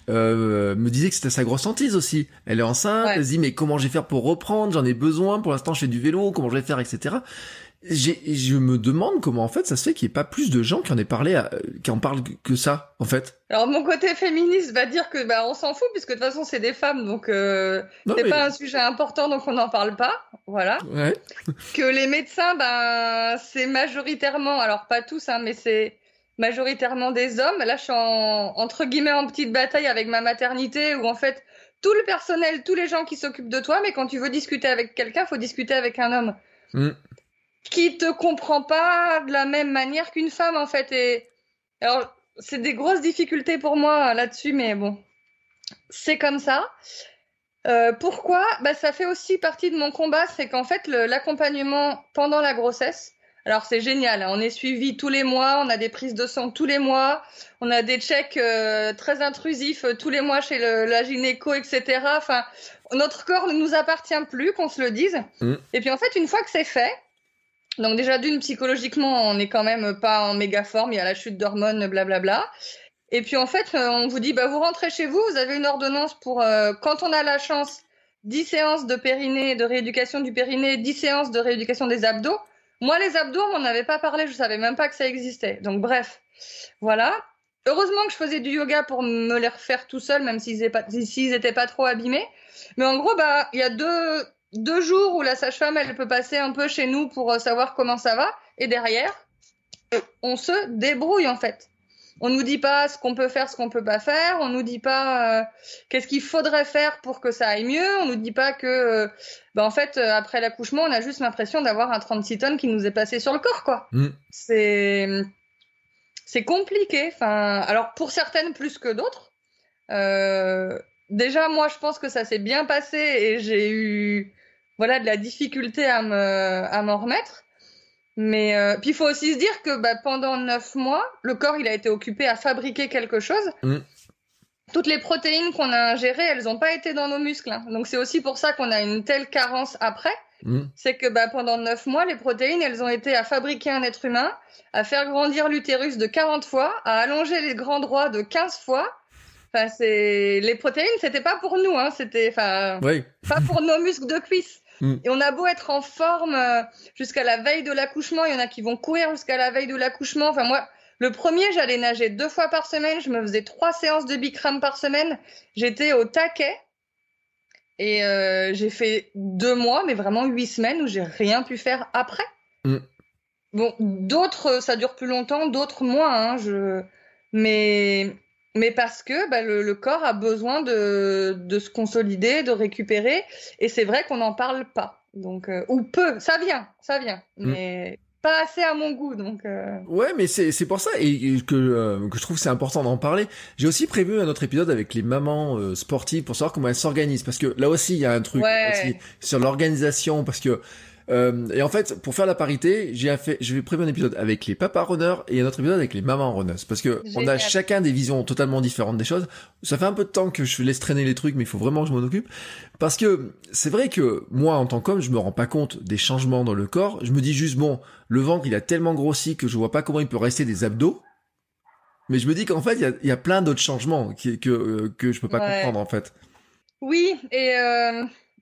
Euh, me disait que c'était sa grosse hantise aussi. Elle est enceinte, ouais. Elle se dit mais comment je vais faire pour reprendre, j'en ai besoin, pour l'instant je fais du vélo, comment je vais faire, et cetera. J'ai, je me demande comment en fait ça se fait qu'il n'y ait pas plus de gens qui en aient parlé, à, qui en parlent que ça en fait. Alors mon côté féministe va dire que bah on s'en fout puisque de toute façon c'est des femmes donc euh, non, c'est mais... pas un sujet important donc on n'en parle pas, voilà. Ouais. Que les médecins ben c'est majoritairement, alors pas tous hein mais c'est majoritairement des hommes. Là, je suis en, entre guillemets en petite bataille avec ma maternité où en fait, tout le personnel, tous les gens qui s'occupent de toi, mais quand tu veux discuter avec quelqu'un, faut discuter avec un homme mm. qui te comprend pas de la même manière qu'une femme en fait. Et alors, c'est des grosses difficultés pour moi là-dessus, mais bon, c'est comme ça. Euh, pourquoi ? Bah, ça fait aussi partie de mon combat, c'est qu'en fait, le, l'accompagnement pendant la grossesse. Alors c'est génial, on est suivi tous les mois, on a des prises de sang tous les mois, on a des checks euh, très intrusifs euh, tous les mois chez le, la gynéco, et cetera. Enfin, notre corps ne nous appartient plus, qu'on se le dise. Mmh. Et puis en fait, une fois que c'est fait, donc déjà d'une psychologiquement, on n'est quand même pas en méga forme, il y a la chute d'hormones, blablabla. Et puis en fait, on vous dit, bah vous rentrez chez vous, vous avez une ordonnance pour euh, quand on a la chance dix séances de périnée, de rééducation du périnée, dix séances de rééducation des abdos. Moi, les abdos, on n'en avait pas parlé, je savais même pas que ça existait. Donc bref, voilà. Heureusement que je faisais du yoga pour me les refaire tout seul, même s'ils étaient pas, s'ils étaient pas trop abîmés. Mais en gros, bah, il y a deux, deux jours où la sage-femme, elle peut passer un peu chez nous pour savoir comment ça va. Et derrière, on se débrouille, en fait. On nous dit pas ce qu'on peut faire, ce qu'on peut pas faire. On nous dit pas euh, qu'est-ce qu'il faudrait faire pour que ça aille mieux. On nous dit pas que, euh, bah, en fait, euh, après l'accouchement, on a juste l'impression d'avoir un trente-six tonnes qui nous est passé sur le corps, quoi. Mm. C'est, c'est compliqué. Enfin, alors pour certaines plus que d'autres. Euh, déjà, moi, je pense que ça s'est bien passé et j'ai eu, voilà, de la difficulté à me, à m'en remettre. Mais euh, puis il faut aussi se dire que bah, pendant neuf mois, le corps il a été occupé à fabriquer quelque chose. Mmh. Toutes les protéines qu'on a ingérées, elles n'ont pas été dans nos muscles. Hein. Donc c'est aussi pour ça qu'on a une telle carence après. Mmh. C'est que bah, pendant neuf mois, les protéines, elles ont été à fabriquer un être humain, à faire grandir l'utérus de quarante fois, à allonger les grands droits de quinze fois. Enfin, c'est les protéines, c'était pas pour nous, hein. C'était, enfin, oui. Pas pour nos muscles de cuisse. Mm. Et on a beau être en forme euh, jusqu'à la veille de l'accouchement, il y en a qui vont courir jusqu'à la veille de l'accouchement. Enfin moi, le premier, j'allais nager deux fois par semaine, je me faisais trois séances de Bikram par semaine, j'étais au taquet et euh, j'ai fait deux mois, mais vraiment huit semaines où j'ai rien pu faire après. Mm. Bon, d'autres ça dure plus longtemps, d'autres moins, hein, je... mais mais parce que bah, le, le corps a besoin de, de se consolider, de récupérer, et c'est vrai qu'on n'en parle pas, donc euh, ou peu, ça vient, ça vient, mm. mais pas assez à mon goût, donc. Euh... Ouais, mais c'est c'est pour ça et, et que euh, que je trouve que c'est important d'en parler. J'ai aussi prévu un autre épisode avec les mamans euh, sportives pour savoir comment elles s'organisent, parce que là aussi il y a un truc ouais. aussi sur l'organisation, parce que Euh, et en fait, pour faire la parité, j'ai fait, je vais prévoir un épisode avec les papas runners et un autre épisode avec les mamans runners, parce que Génial. On a chacun des visions totalement différentes des choses. Ça fait un peu de temps que je laisse traîner les trucs, mais il faut vraiment que je m'en occupe, parce que c'est vrai que moi, en tant qu'homme, je me rends pas compte des changements dans le corps. Je me dis juste bon, le ventre il a tellement grossi que je vois pas comment il peut rester des abdos. Mais je me dis qu'en fait, il y a, il y a plein d'autres changements qui, que euh, que je peux pas ouais. comprendre en fait. Oui, et euh...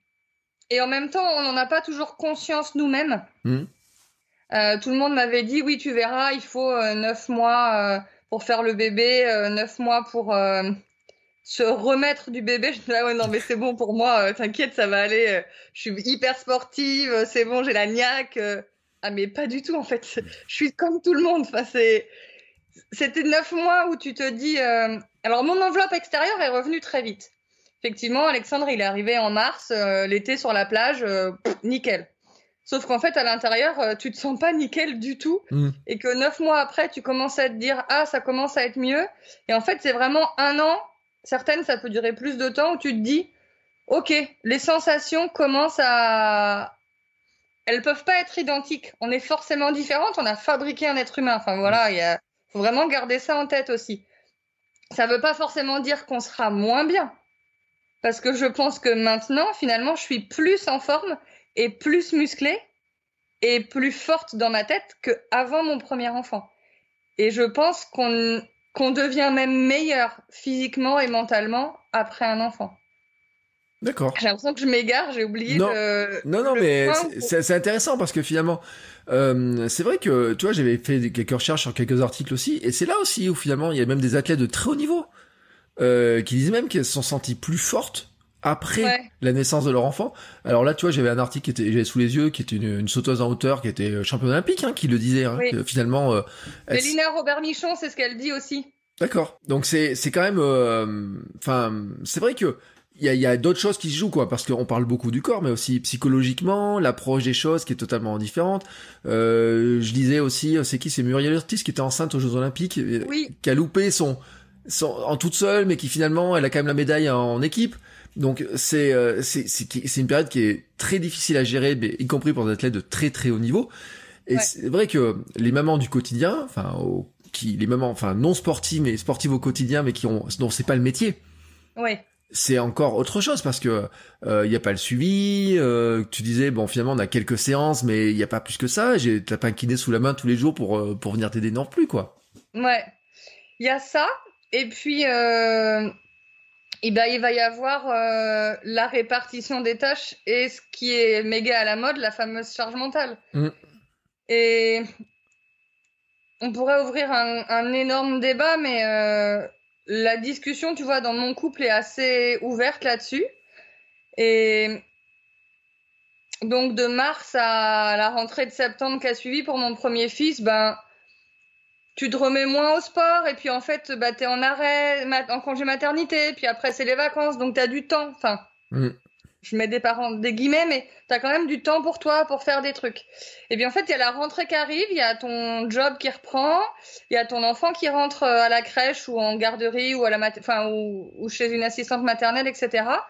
Et en même temps, on n'en a pas toujours conscience nous-mêmes. Mmh. Euh, tout le monde m'avait dit, oui, tu verras, il faut euh, neuf mois euh, pour faire le bébé, euh, neuf mois pour euh, se remettre du bébé. Je me disais, ah ouais, non, mais c'est bon pour moi, euh, t'inquiète, ça va aller. Euh, je suis hyper sportive, euh, c'est bon, j'ai la niaque. Euh. Ah, mais pas du tout, en fait. Je suis comme tout le monde. Enfin, c'est... C'était neuf mois où tu te dis... Euh... Alors, mon enveloppe extérieure est revenue très vite. Effectivement, Alexandre, il est arrivé en mars, euh, l'été sur la plage, euh, pff, nickel. Sauf qu'en fait, à l'intérieur, euh, tu te sens pas nickel du tout. Mmh. Et que neuf mois après, tu commences à te dire « Ah, ça commence à être mieux ». Et en fait, c'est vraiment un an. Certaines, ça peut durer plus de temps où tu te dis « Ok, les sensations commencent à... » Elles peuvent pas être identiques. On est forcément différentes. On a fabriqué un être humain. Enfin, voilà, il y a... faut vraiment garder ça en tête aussi. Ça veut pas forcément dire qu'on sera moins bien. Parce que je pense que maintenant, finalement, je suis plus en forme et plus musclée et plus forte dans ma tête qu'avant mon premier enfant. Et je pense qu'on, qu'on devient même meilleur physiquement et mentalement après un enfant. D'accord. J'ai l'impression que je m'égare, j'ai oublié non. le... Non, non, le mais point c'est, c'est, c'est intéressant parce que finalement, euh, c'est vrai que, tu vois, j'avais fait quelques recherches sur quelques articles aussi, et c'est là aussi où finalement, il y a même des athlètes de très haut niveau Euh, qui disent même qu'elles se sont senties plus fortes après ouais. la naissance de leur enfant. Alors là, tu vois, j'avais un article qui était, j'avais sous les yeux, qui était une, une sauteuse en hauteur, qui était championne olympique, hein, qui le disait, hein, oui. que finalement. Euh, Mélina Robert-Michon, c'est ce qu'elle dit aussi. D'accord. Donc c'est, c'est quand même, enfin, euh, c'est vrai que il y a, y a d'autres choses qui se jouent, quoi, parce qu'on parle beaucoup du corps, mais aussi psychologiquement, l'approche des choses qui est totalement différente. Euh, je disais aussi, c'est qui, c'est Muriel Ortiz qui était enceinte aux Jeux Olympiques, oui. qui a loupé son en toute seule, mais qui finalement elle a quand même la médaille en équipe. Donc c'est euh, c'est c'est c'est une période qui est très difficile à gérer, mais y compris pour des athlètes de très très haut niveau. Et ouais. c'est vrai que les mamans du quotidien, enfin au, qui les mamans enfin non sportives mais sportives au quotidien, mais qui ont dont c'est pas le métier. Ouais. C'est encore autre chose parce que il euh, y a pas le suivi. Euh, tu disais bon finalement on a quelques séances, mais il y a pas plus que ça. J'ai t'as pas un kiné sous la main tous les jours pour euh, pour venir t'aider non plus, quoi. Ouais. Il y a ça. Et puis, euh, et ben, il va y avoir euh, la répartition des tâches et ce qui est méga à la mode, la fameuse charge mentale. Mm. Et on pourrait ouvrir un, un énorme débat, mais euh, la discussion, tu vois, dans mon couple est assez ouverte là-dessus. Et donc, de mars à la rentrée de septembre qui a suivi pour mon premier fils, ben, tu te remets moins au sport et puis en fait, bah, t'es en arrêt, en congé maternité, puis après, c'est les vacances, donc t'as du temps. Enfin, mm. je mets des parents, des guillemets, mais t'as quand même du temps pour toi, pour faire des trucs. Et bien en fait, il y a la rentrée qui arrive, il y a ton job qui reprend, il y a ton enfant qui rentre à la crèche ou en garderie ou à la mat- enfin, ou, ou chez une assistante maternelle, et cetera.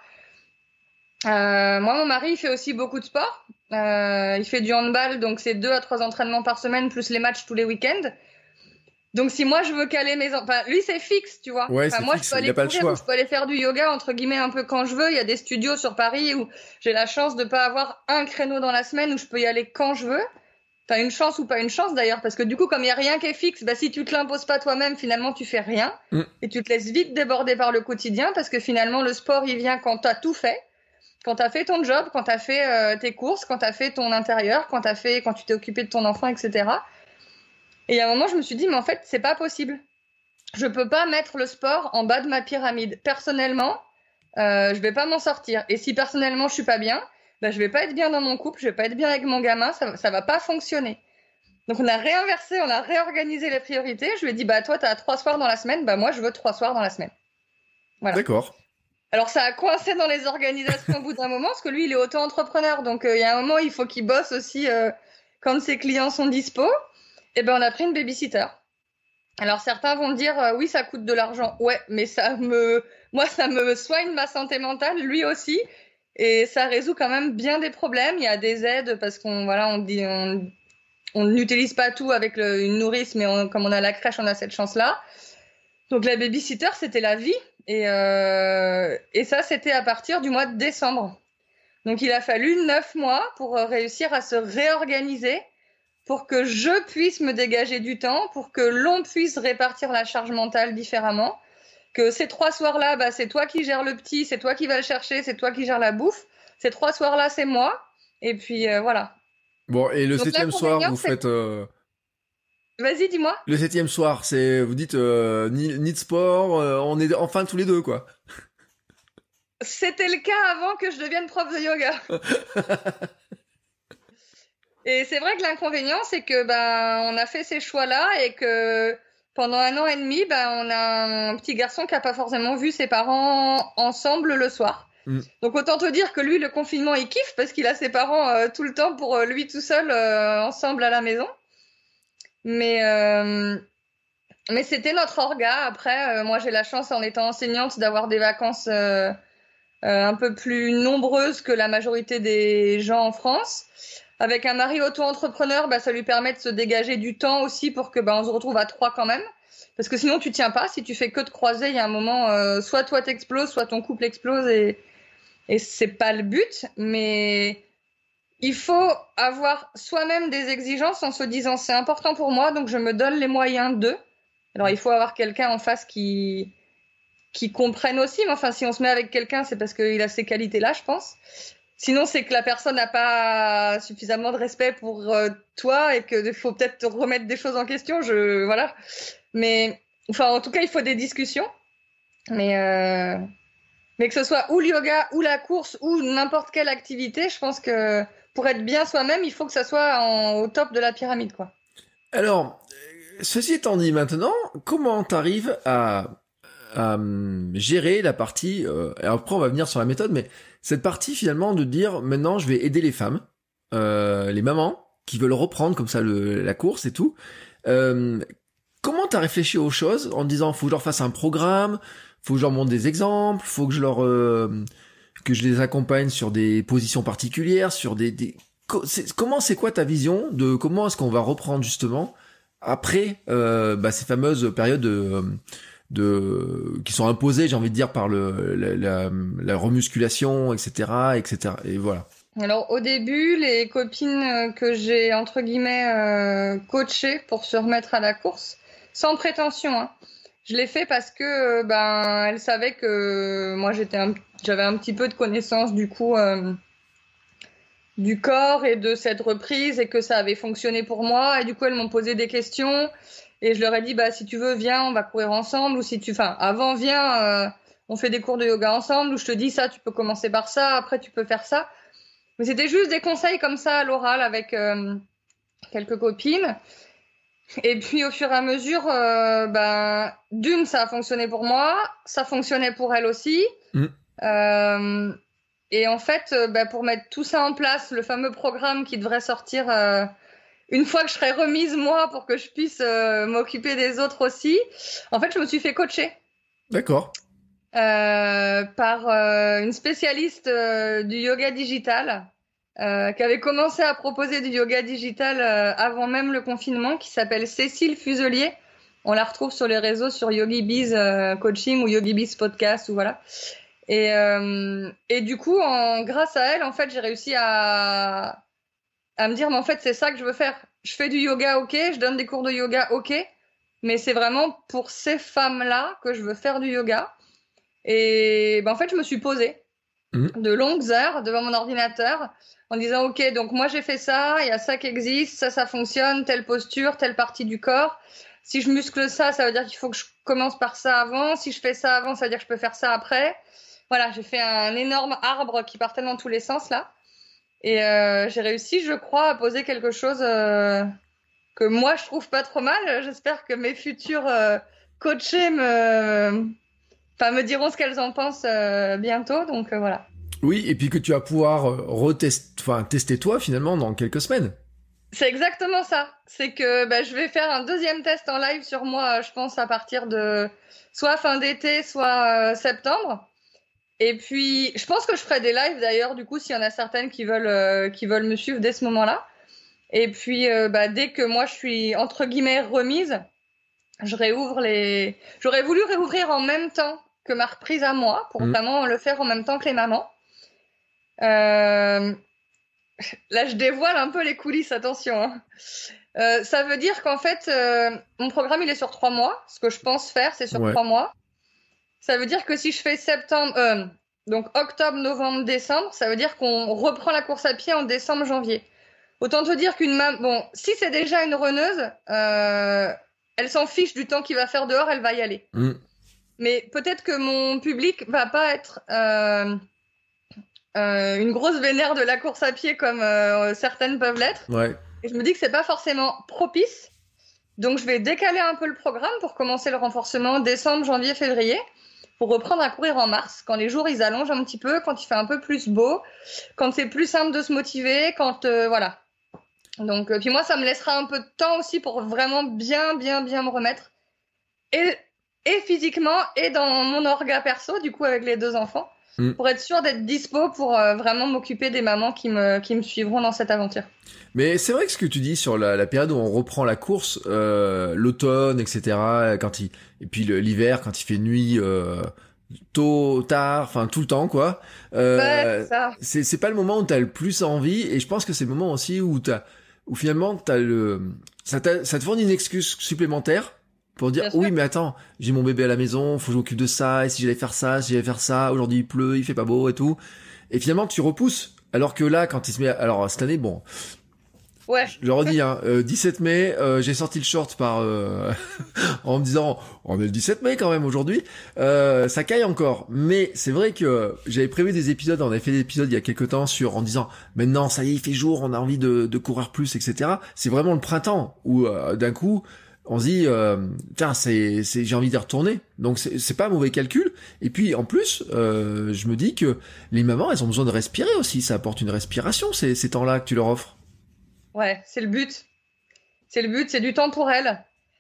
Euh, moi, mon mari, il fait aussi beaucoup de sport. Euh, il fait du handball, donc c'est deux à trois entraînements par semaine, plus les matchs tous les week-ends. Donc si moi je veux caler mes, enfin lui c'est fixe, tu vois. Ouais, enfin, c'est moi fixe, je peux aller courir ou je peux aller faire du yoga entre guillemets un peu quand je veux. Il y a des studios sur Paris où j'ai la chance de pas avoir un créneau dans la semaine où je peux y aller quand je veux. Enfin une chance ou pas une chance d'ailleurs, parce que du coup comme il y a rien qui est fixe, bah si tu te l'imposes pas toi-même, finalement tu fais rien mm. et tu te laisses vite déborder par le quotidien parce que finalement le sport il vient quand t'as tout fait. Quand t'as fait ton job, quand t'as fait euh, tes courses, quand t'as fait ton intérieur, quand t'as fait, quand tu t'es occupé de ton enfant, et cetera. Et à un moment, je me suis dit, mais en fait, c'est pas possible. Je peux pas mettre le sport en bas de ma pyramide. Personnellement, euh, je vais pas m'en sortir. Et si personnellement, je suis pas bien, bah, je vais pas être bien dans mon couple, je vais pas être bien avec mon gamin, ça, ça va pas fonctionner. Donc, on a réinversé, on a réorganisé les priorités. Je lui ai dit, bah, toi, t'as trois soirs dans la semaine, bah, moi, je veux trois soirs dans la semaine. Voilà. D'accord. Alors, ça a coincé dans les organisations au bout d'un moment, parce que lui, il est auto-entrepreneur. Donc, il euh, y a un moment, il faut qu'il bosse aussi euh, quand ses clients sont dispo. Et ben, on a pris une babysitter. Alors, certains vont dire, euh, oui, ça coûte de l'argent. Ouais, mais ça me, moi, ça me soigne ma santé mentale, lui aussi. Et ça résout quand même bien des problèmes. Il y a des aides parce qu'on, voilà, on dit, on, on n'utilise pas tout avec le, une nourrice, mais on, comme on a la crèche, on a cette chance-là. Donc, la babysitter, c'était la vie. Et, euh, et ça, c'était à partir du mois de décembre. Donc, il a fallu neuf mois pour réussir à se réorganiser, pour que je puisse me dégager du temps, pour que l'on puisse répartir la charge mentale différemment, que ces trois soirs-là, bah, c'est toi qui gères le petit, c'est toi qui vas le chercher, c'est toi qui gères la bouffe. Ces trois soirs-là, c'est moi. Et puis, euh, voilà. Bon, et le Donc, septième soir, vous c'est... faites... Euh... Vas-y, dis-moi. Le septième soir, c'est, vous dites, euh, ni, ni de sport, euh, on est enfin tous les deux, quoi. C'était le cas avant que je devienne prof de yoga. Et c'est vrai que l'inconvénient, c'est que ben on a fait ces choix-là et que pendant un an et demi, ben on a un petit garçon qui a pas forcément vu ses parents ensemble le soir. Mm. Donc autant te dire que lui, le confinement, il kiffe parce qu'il a ses parents euh, tout le temps pour euh, lui tout seul euh, ensemble à la maison. Mais euh, mais c'était notre orga. Après, euh, moi j'ai la chance en étant enseignante d'avoir des vacances euh, euh, un peu plus nombreuses que la majorité des gens en France. Avec un mari auto-entrepreneur, bah, ça lui permet de se dégager du temps aussi pour que bah, on se retrouve à trois quand même. Parce que sinon, tu tiens pas. Si tu fais que de croiser, il y a un moment, euh, soit toi t'exploses, soit ton couple explose et, et c'est pas le but. Mais il faut avoir soi-même des exigences en se disant c'est important pour moi, donc je me donne les moyens de. Alors, il faut avoir quelqu'un en face qui, qui comprenne aussi. Mais enfin, si on se met avec quelqu'un, c'est parce qu'il a ces qualités-là, je pense. Sinon, c'est que la personne n'a pas suffisamment de respect pour euh, toi et qu'il faut peut-être remettre des choses en question. Je voilà. Mais enfin, en tout cas, il faut des discussions. Mais euh, mais que ce soit ou le yoga, ou la course, ou n'importe quelle activité, je pense que pour être bien soi-même, il faut que ça soit en, au top de la pyramide, quoi. Alors, ceci étant dit, maintenant, comment t'arrives à à gérer la partie, euh, alors après on va venir sur la méthode, mais cette partie finalement de dire maintenant je vais aider les femmes, euh, les mamans qui veulent reprendre comme ça le, la course et tout. Euh, comment t'as réfléchi aux choses en disant faut que je leur fasse un programme, faut que je leur montre des exemples, faut que je leur euh, que je les accompagne sur des positions particulières, sur des, des... C'est, comment c'est quoi ta vision de comment est-ce qu'on va reprendre justement après euh, bah, ces fameuses périodes de de qui sont imposées, j'ai envie de dire, par le la, la, la remusculation, et cetera, et cetera. Et voilà. Alors au début, les copines que j'ai entre guillemets euh, coachées pour se remettre à la course, sans prétention, hein, Je l'ai fait parce que ben elle savait que moi j'étais un, j'avais un petit peu de connaissance du coup euh, du corps et de cette reprise et que ça avait fonctionné pour moi et du coup elles m'ont posé des questions et je leur ai dit bah si tu veux viens on va courir ensemble ou si tu enfin avant viens euh, on fait des cours de yoga ensemble ou je te dis ça tu peux commencer par ça après tu peux faire ça mais c'était juste des conseils comme ça à l'oral avec euh, quelques copines. Et puis au fur et à mesure, euh, ben, d'une, ça a fonctionné pour moi, ça fonctionnait pour elle aussi. Mmh. Euh, et en fait, euh, ben, pour mettre tout ça en place, le fameux programme qui devrait sortir euh, une fois que je serai remise moi pour que je puisse euh, m'occuper des autres aussi, en fait, je me suis fait coacher. D'accord. Euh, par euh, une spécialiste euh, du yoga digital. Euh, qui avait commencé à proposer du yoga digital euh, avant même le confinement, qui s'appelle Cécile Fuselier. On la retrouve sur les réseaux, sur YogiBiz euh, Coaching ou YogiBiz Podcast ou voilà. Et euh, et du coup, en, grâce à elle, en fait, j'ai réussi à à me dire, mais en fait, c'est ça que je veux faire. Je fais du yoga, ok, je donne des cours de yoga, ok, mais c'est vraiment pour ces femmes-là que je veux faire du yoga. Et ben en fait, je me suis posée mmh. de longues heures devant mon ordinateur. En disant, ok, donc moi j'ai fait ça, il y a ça qui existe, ça, ça fonctionne, telle posture, telle partie du corps. Si je muscle ça, ça veut dire qu'il faut que je commence par ça avant. Si je fais ça avant, ça veut dire que je peux faire ça après. Voilà, j'ai fait un énorme arbre qui partait dans tous les sens là. Et euh, j'ai réussi, je crois, à poser quelque chose euh, que moi je trouve pas trop mal. J'espère que mes futurs euh, coachés me, enfin, me diront ce qu'elles en pensent euh, bientôt. Donc euh, voilà. Oui, et puis que tu vas pouvoir retester, enfin tester toi finalement dans quelques semaines. C'est exactement ça. C'est que bah, je vais faire un deuxième test en live sur moi, je pense à partir de soit fin d'été, soit euh, septembre. Et puis, je pense que je ferai des lives d'ailleurs. Du coup, s'il y en a certaines qui veulent euh, qui veulent me suivre dès ce moment-là. Et puis, euh, bah, dès que moi je suis entre guillemets remise, je réouvre les. J'aurais voulu réouvrir en même temps que ma reprise à moi pour mmh. vraiment le faire en même temps que les mamans. Euh... Là, je dévoile un peu les coulisses, attention. Hein. Euh, ça veut dire qu'en fait, euh, mon programme, il est sur trois mois. Ce que je pense faire, c'est sur ouais. trois mois. Ça veut dire que si je fais septembre, euh, donc octobre, novembre, décembre, ça veut dire qu'on reprend la course à pied en décembre, janvier. Autant te dire qu'une maman, bon, si c'est déjà une runneuse, euh, elle s'en fiche du temps qu'il va faire dehors, elle va y aller. Mm. Mais peut-être que mon public va pas être... Euh, Euh, une grosse vénère de la course à pied comme euh, certaines peuvent l'être. Ouais. Et je me dis que c'est pas forcément propice. Donc je vais décaler un peu le programme pour commencer le renforcement décembre, janvier, février, pour reprendre à courir en mars, quand les jours ils allongent un petit peu, quand il fait un peu plus beau, quand c'est plus simple de se motiver, quand euh, voilà. Donc euh, puis moi ça me laissera un peu de temps aussi pour vraiment bien bien bien me remettre et et physiquement et dans mon orga perso du coup avec les deux enfants. Mmh. Pour être sûr d'être dispo pour euh, vraiment m'occuper des mamans qui me, qui me suivront dans cette aventure. Mais c'est vrai que ce que tu dis sur la, la période où on reprend la course, euh, l'automne, et cetera, quand il, et puis le, l'hiver, quand il fait nuit, euh, tôt, tard, enfin tout le temps, quoi. Euh, ouais, c'est ça. C'est, c'est pas le moment où t'as le plus envie, et je pense que c'est le moment aussi où t'as, où finalement t'as le, ça, t'a, ça te fournit une excuse supplémentaire. Pour dire, oui, mais attends, j'ai mon bébé à la maison, faut que je m'occupe de ça, et si j'allais faire ça, si j'allais faire ça, aujourd'hui il pleut, il fait pas beau et tout. Et finalement, tu repousses. Alors que là, quand il se met, alors, cette année, bon. Ouais. Je le redis, hein, euh, dix-sept mai, euh, j'ai sorti le short par, euh, en me disant, on est le dix-sept mai quand même aujourd'hui, euh, ça caille encore. Mais c'est vrai que j'avais prévu des épisodes, on avait fait des épisodes il y a quelques temps sur, en disant, maintenant, ça y est, il fait jour, on a envie de, de courir plus, et cetera. C'est vraiment le printemps où, euh, d'un coup, on se dit, euh, tiens, c'est, c'est, j'ai envie d'y retourner. Donc c'est, c'est pas un mauvais calcul. Et puis en plus, euh, je me dis que les mamans, elles ont besoin de respirer aussi. Ça apporte une respiration ces, ces temps-là que tu leur offres. Ouais, c'est le but. C'est le but, c'est du temps pour elles.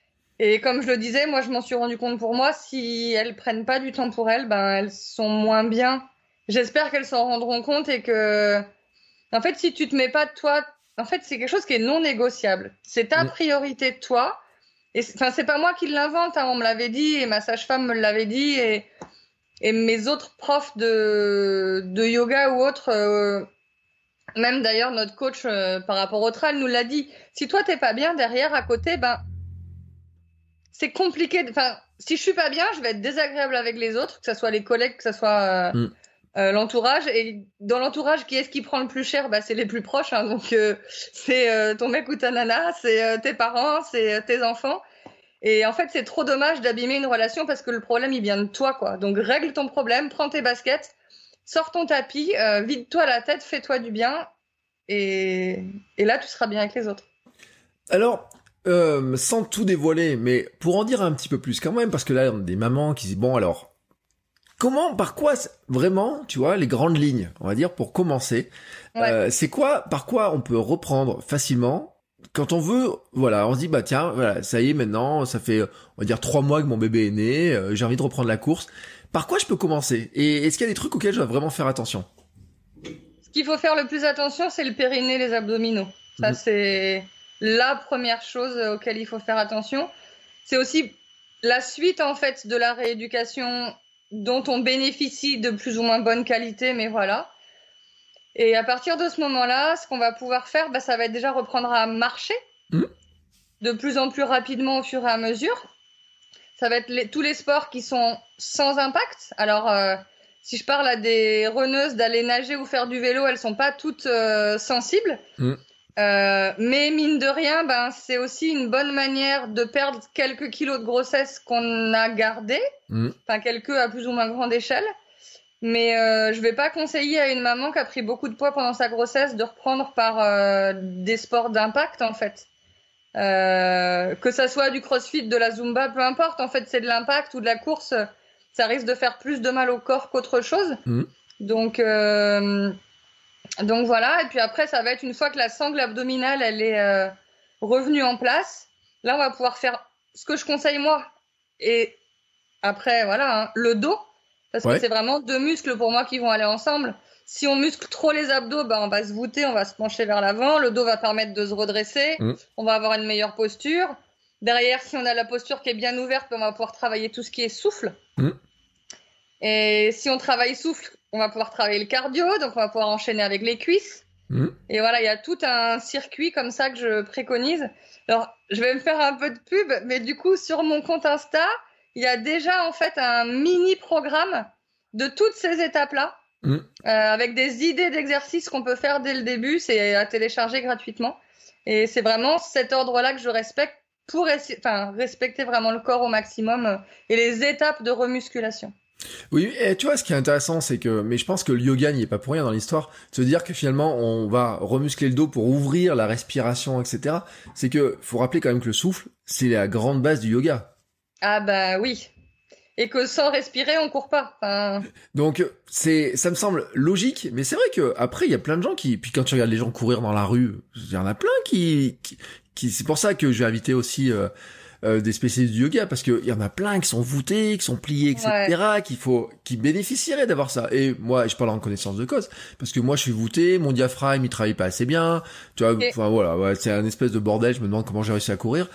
Et comme je le disais, moi je m'en suis rendu compte pour moi, si elles prennent pas du temps pour elles, ben elles sont moins bien. J'espère qu'elles s'en rendront compte et que, en fait, si tu te mets pas de toi, en fait, c'est quelque chose qui est non négociable. C'est ta priorité de toi. Et enfin, c'est pas moi qui l'invente, hein, on me l'avait dit, et ma sage-femme me l'avait dit, et, et mes autres profs de, de yoga ou autres, euh, même d'ailleurs notre coach euh, par rapport au trail nous l'a dit. Si toi t'es pas bien derrière, à côté, ben c'est compliqué. Enfin, si je suis pas bien, je vais être désagréable avec les autres, que ce soit les collègues, que ce soit euh, mm. euh, l'entourage. Et dans l'entourage, qui est-ce qui prend le plus cher? Bah, c'est les plus proches. Hein, donc, euh, c'est euh, ton mec ou ta nana, c'est euh, tes parents, c'est euh, tes enfants. Et en fait, c'est trop dommage d'abîmer une relation parce que le problème, il vient de toi, quoi. Donc, règle ton problème, prends tes baskets, sors ton tapis, euh, vide-toi la tête, fais-toi du bien. Et, et là, tu seras bien avec les autres. Alors... Euh, sans tout dévoiler, mais pour en dire un petit peu plus quand même, parce que là, on a des mamans qui disent, bon alors, comment, par quoi, vraiment, tu vois, les grandes lignes, on va dire, pour commencer, ouais. euh, c'est quoi, par quoi on peut reprendre facilement, quand on veut, voilà, on se dit, bah tiens, voilà, ça y est, maintenant, ça fait, on va dire, trois mois que mon bébé est né, euh, j'ai envie de reprendre la course, par quoi je peux commencer? Et est-ce qu'il y a des trucs auxquels je dois vraiment faire attention? Ce qu'il faut faire le plus attention, c'est le périnée, les abdominaux. Ça, mmh. c'est... la première chose auquel il faut faire attention. C'est aussi la suite, en fait, de la rééducation dont on bénéficie de plus ou moins bonne qualité, mais voilà. Et à partir de ce moment-là, ce qu'on va pouvoir faire, bah, ça va être déjà reprendre à marcher mmh. de plus en plus rapidement au fur et à mesure. Ça va être les, tous les sports qui sont sans impact. Alors, euh, si je parle à des runneuses d'aller nager ou faire du vélo, elles sont pas toutes euh, sensibles. Mmh. Euh, mais mine de rien, ben c'est aussi une bonne manière de perdre quelques kilos de grossesse qu'on a gardés, mmh. enfin quelques à plus ou moins grande échelle. Mais euh, je vais pas conseiller à une maman qui a pris beaucoup de poids pendant sa grossesse de reprendre par euh, des sports d'impact en fait. Euh, que ça soit du crossfit, de la zumba, peu importe. En fait, c'est de l'impact ou de la course, ça risque de faire plus de mal au corps qu'autre chose. Mmh. Donc euh, Donc voilà, et puis après, ça va être une fois que la sangle abdominale, elle est euh, revenue en place, là, on va pouvoir faire ce que je conseille moi. Et après, voilà, hein, le dos, parce ouais. que c'est vraiment deux muscles pour moi qui vont aller ensemble. Si on muscle trop les abdos, bah, on va se voûter, on va se pencher vers l'avant, le dos va permettre de se redresser, mmh. on va avoir une meilleure posture. Derrière, si on a la posture qui est bien ouverte, on va pouvoir travailler tout ce qui est souffle. Mmh. Et si on travaille souffle, on va pouvoir travailler le cardio, donc on va pouvoir enchaîner avec les cuisses. Mmh. Et voilà, il y a tout un circuit comme ça que je préconise. Alors, je vais me faire un peu de pub, mais du coup, sur mon compte Insta, il y a déjà en fait un mini programme de toutes ces étapes-là, mmh. euh, avec des idées d'exercices qu'on peut faire dès le début. C'est à télécharger gratuitement. Et c'est vraiment cet ordre-là que je respecte pour essayer, enfin, respecter vraiment le corps au maximum euh, et les étapes de remusculation. Oui, et tu vois, ce qui est intéressant, c'est que, mais je pense que le yoga n'y est pas pour rien dans l'histoire, de se dire que finalement, on va remuscler le dos pour ouvrir la respiration, et cetera. C'est que, faut rappeler quand même que le souffle, c'est la grande base du yoga. Ah bah oui. Et que sans respirer, on court pas. Enfin... Donc, c'est, ça me semble logique, mais c'est vrai que après, il y a plein de gens qui, puis quand tu regardes les gens courir dans la rue, il y en a plein qui, qui, qui c'est pour ça que je vais inviter aussi, euh, Euh, des spécialistes du yoga, parce qu'il y en a plein qui sont voûtés, qui sont pliés, et cetera, ouais. qu'il faut, qui bénéficieraient d'avoir ça. Et moi, je parle en connaissance de cause, parce que moi, je suis voûté, mon diaphragme, il travaille pas assez bien, tu vois, okay. enfin voilà, ouais, c'est un espèce de bordel, je me demande comment j'ai réussi à courir.